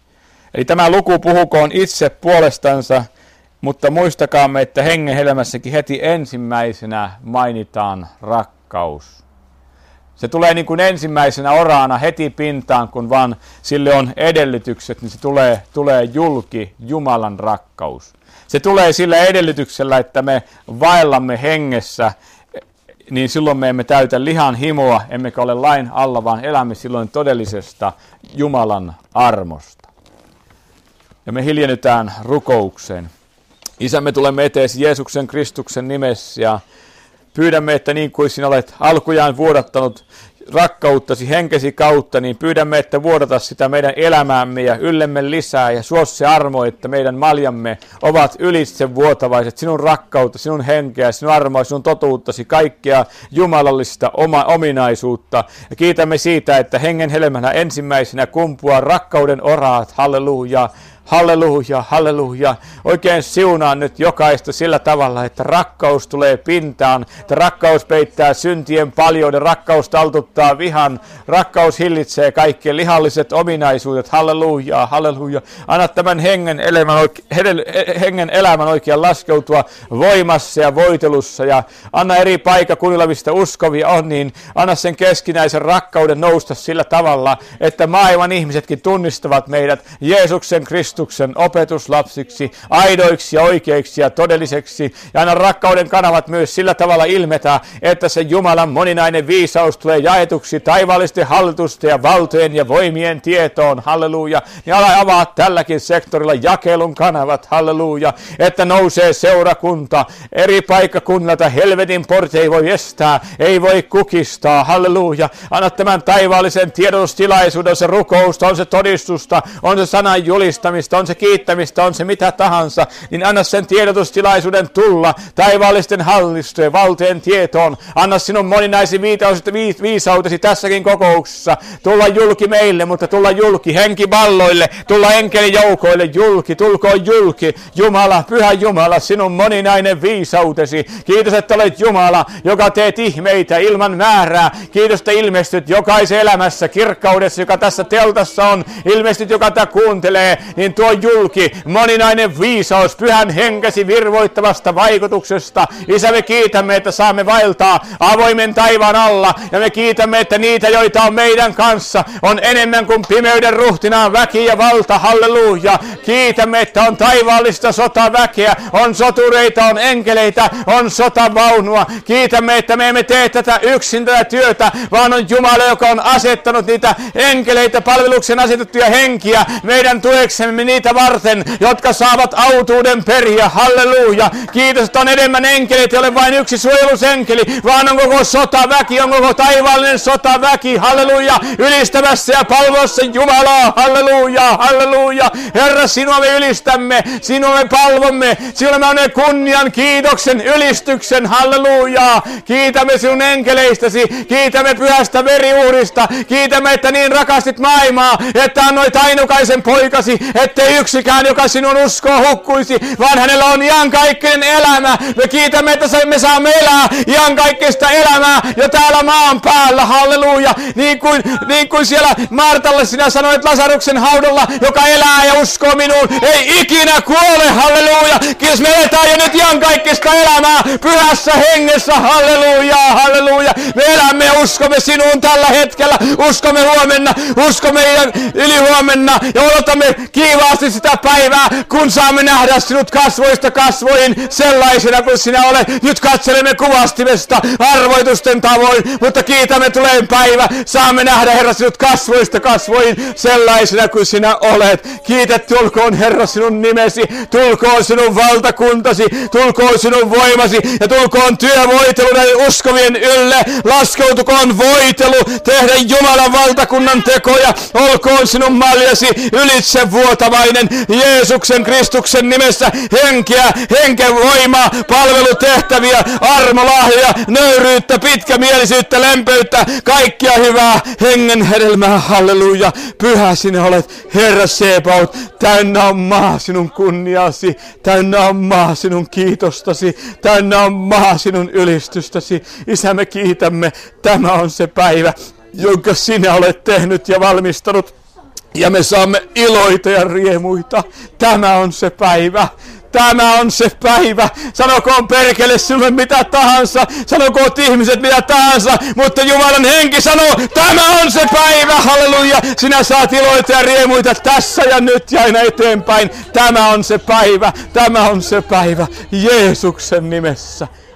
Eli tämä luku puhukoon itse puolestansa, mutta muistakaamme, että hengen elämässäkin heti ensimmäisenä mainitaan rakkaus. Se tulee niin kuin ensimmäisenä oraana heti pintaan, kun vaan sille on edellytykset, niin se tulee, tulee julki Jumalan rakkaus. Se tulee sillä edellytyksellä, että me vaellamme hengessä, niin silloin me emme täytä lihan himoa, emmekä ole lain alla, vaan elämme silloin todellisesta Jumalan armosta. Ja me hiljennytään rukoukseen. Isä, me tulemme eteesi Jeesuksen Kristuksen nimessä ja pyydämme, että niin kuin sinä olet alkujaan vuodattanut rakkauttasi henkesi kautta, niin pyydämme, että vuodata sitä meidän elämäämme ja yllemme lisää ja suo se armo, että meidän maljamme ovat ylitse vuotavaiset. Sinun rakkautta, sinun henkeä, sinun armoa, sinun totuuttasi, kaikkea jumalallista oma ominaisuutta. Ja kiitämme siitä, että hengen helmänä ensimmäisenä kumpuaa rakkauden oraat. Halleluja. Halleluja, halleluja. Oikein siunaan nyt jokaista sillä tavalla, että rakkaus tulee pintaan, että rakkaus peittää syntien paljouden, rakkaus taltuttaa vihan, rakkaus hillitsee kaikki lihalliset ominaisuudet. Halleluja, halleluja. Anna tämän hengen elämän, oike- hengen elämän oikein laskeutua voimassa ja voitelussa ja anna eri paikakunnilla, mistä uskovia on, niin anna sen keskinäisen rakkauden nousta sillä tavalla, että maailman ihmisetkin tunnistavat meidät Jeesuksen Kristuksen opetuslapsiksi, aidoiksi ja oikeiksi ja todelliseksi. Ja anna rakkauden kanavat myös sillä tavalla ilmetä, että se Jumalan moninainen viisaus tulee jaetuksi taivaallisten hallitusten ja valtojen ja voimien tietoon. Halleluja. Ja ala avaa tälläkin sektorilla jakelun kanavat. Halleluja. Että nousee seurakunta eri paikkakunnalta. Helvetin porti ei voi estää, ei voi kukistaa. Halleluja. Anna tämän taivaallisen tiedotustilaisuuden, se rukousta, on se todistusta, on se sanan julistamista, on se kiittämistä, on se mitä tahansa, niin anna sen tiedotustilaisuuden tulla taivaallisten hallistojen valtojen tietoon. Anna sinun moninaisen viisautesi tässäkin kokouksessa tulla julki meille, mutta tulla julki henkiballoille, tulla enkelijoukoille julki, tulkoon julki. Jumala, pyhä Jumala, sinun moninainen viisautesi. Kiitos, että olet Jumala, joka teet ihmeitä ilman määrää. Kiitos, että ilmestyt jokaisen elämässä kirkkaudessa, joka tässä teltassa on. Ilmestyt, joka tätä kuuntelee, niin niin tuo julki moninainen viisaus pyhän henkesi virvoittavasta vaikutuksesta. Isä, me kiitämme, että saamme vaeltaa avoimen taivaan alla, ja me kiitämme, että niitä, joita on meidän kanssa, on enemmän kuin pimeyden ruhtinaan väki ja valta. Halleluja. Kiitämme, että on taivaallista sotaväkeä, on sotureita, on enkeleitä, on sotavaunua. Kiitämme, että me emme tee tätä yksin tätä työtä, vaan on Jumala, joka on asettanut niitä enkeleitä, palveluksen asetettuja henkiä meidän tueksemme niitä varten, jotka saavat autuuden periä. Halleluja. Kiitos, että on enemmän enkeleitä, ei ole vain yksi suojelusenkeli, vaan on koko sotaväki, on koko taivaallinen sotaväki. Halleluja. Ylistämässä ja palvossa Jumalaa. Halleluja. Halleluja. Herra, sinua me ylistämme, sinua me palvomme, sinua me annamme kunnian, kiitoksen, ylistyksen. Halleluja. Kiitämme sinun enkeleistäsi, kiitämme pyhästä veriuhrista, kiitämme, että niin rakastit maailmaa, että annoit ainukaisen poikasi, ettei yksikään, joka sinun uskoo, hukkuisi, vaan hänellä on iankaikkinen elämä. Me kiitämme, että me saamme elää iankaikkista elämää jo täällä maan päällä. Halleluja. Niin kuin, niin kuin siellä Martalle sinä sanoit Lasaruksen haudalla, joka elää ja uskoo minuun, ei ikinä kuole. Halleluja. Kiitos, me eletään jo nyt iankaikkista elämää pyhässä hengessä. Halleluja. Halleluja. Me elämme ja uskomme sinuun tällä hetkellä. Uskomme huomenna, uskomme ylihuomenna ja odotamme kiivaasti sitä päivää, kun saamme nähdä sinut kasvoista kasvoihin sellaisena kuin sinä olet. Nyt katselemme kuvastimesta arvoitusten tavoin, mutta kiitämme tulee päivä. Saamme nähdä, Herra, sinut kasvoista kasvoihin sellaisena kuin sinä olet. Kiitetty olkoon, Herra, sinun nimesi. Tulkoon sinun valtakuntasi, tulkoon sinun voimasi ja tulkoon työvoitelu näiden uskovien ylle. Laskeutukoon voitelu tehdä Jumalan valtakunnan tekoja. Olkoon sinun maljasi ylitse vuotavainen Jeesuksen Kristuksen nimessä. Henkeä, henken voimaa, palvelutehtäviä, armolahjoja, nöyryyttä, pitkämielisyyttä, lempeyttä, kaikkia hyvää hengen hedelmää. Halleluja. Pyhä sinä olet, Herra Sebaot. Täynnä on maa sinun kunniasi, täynnä on maa sinun kiitostasi, täynnä on maa sinun ylistystäsi. Isä, me kiitämme. Tämä on se päivä, jonka sinä olet tehnyt ja valmistanut. Ja me saamme iloita ja riemuita. Tämä on se päivä. Tämä on se päivä. Sanokoon perkele sinulle mitä tahansa. Sanokoon ihmiset mitä tahansa. Mutta Jumalan henki sanoo, tämä on se päivä. Halleluja. Sinä saat iloita ja riemuita tässä ja nyt ja aina eteenpäin. Tämä on se päivä. Tämä on se päivä. Jeesuksen nimessä.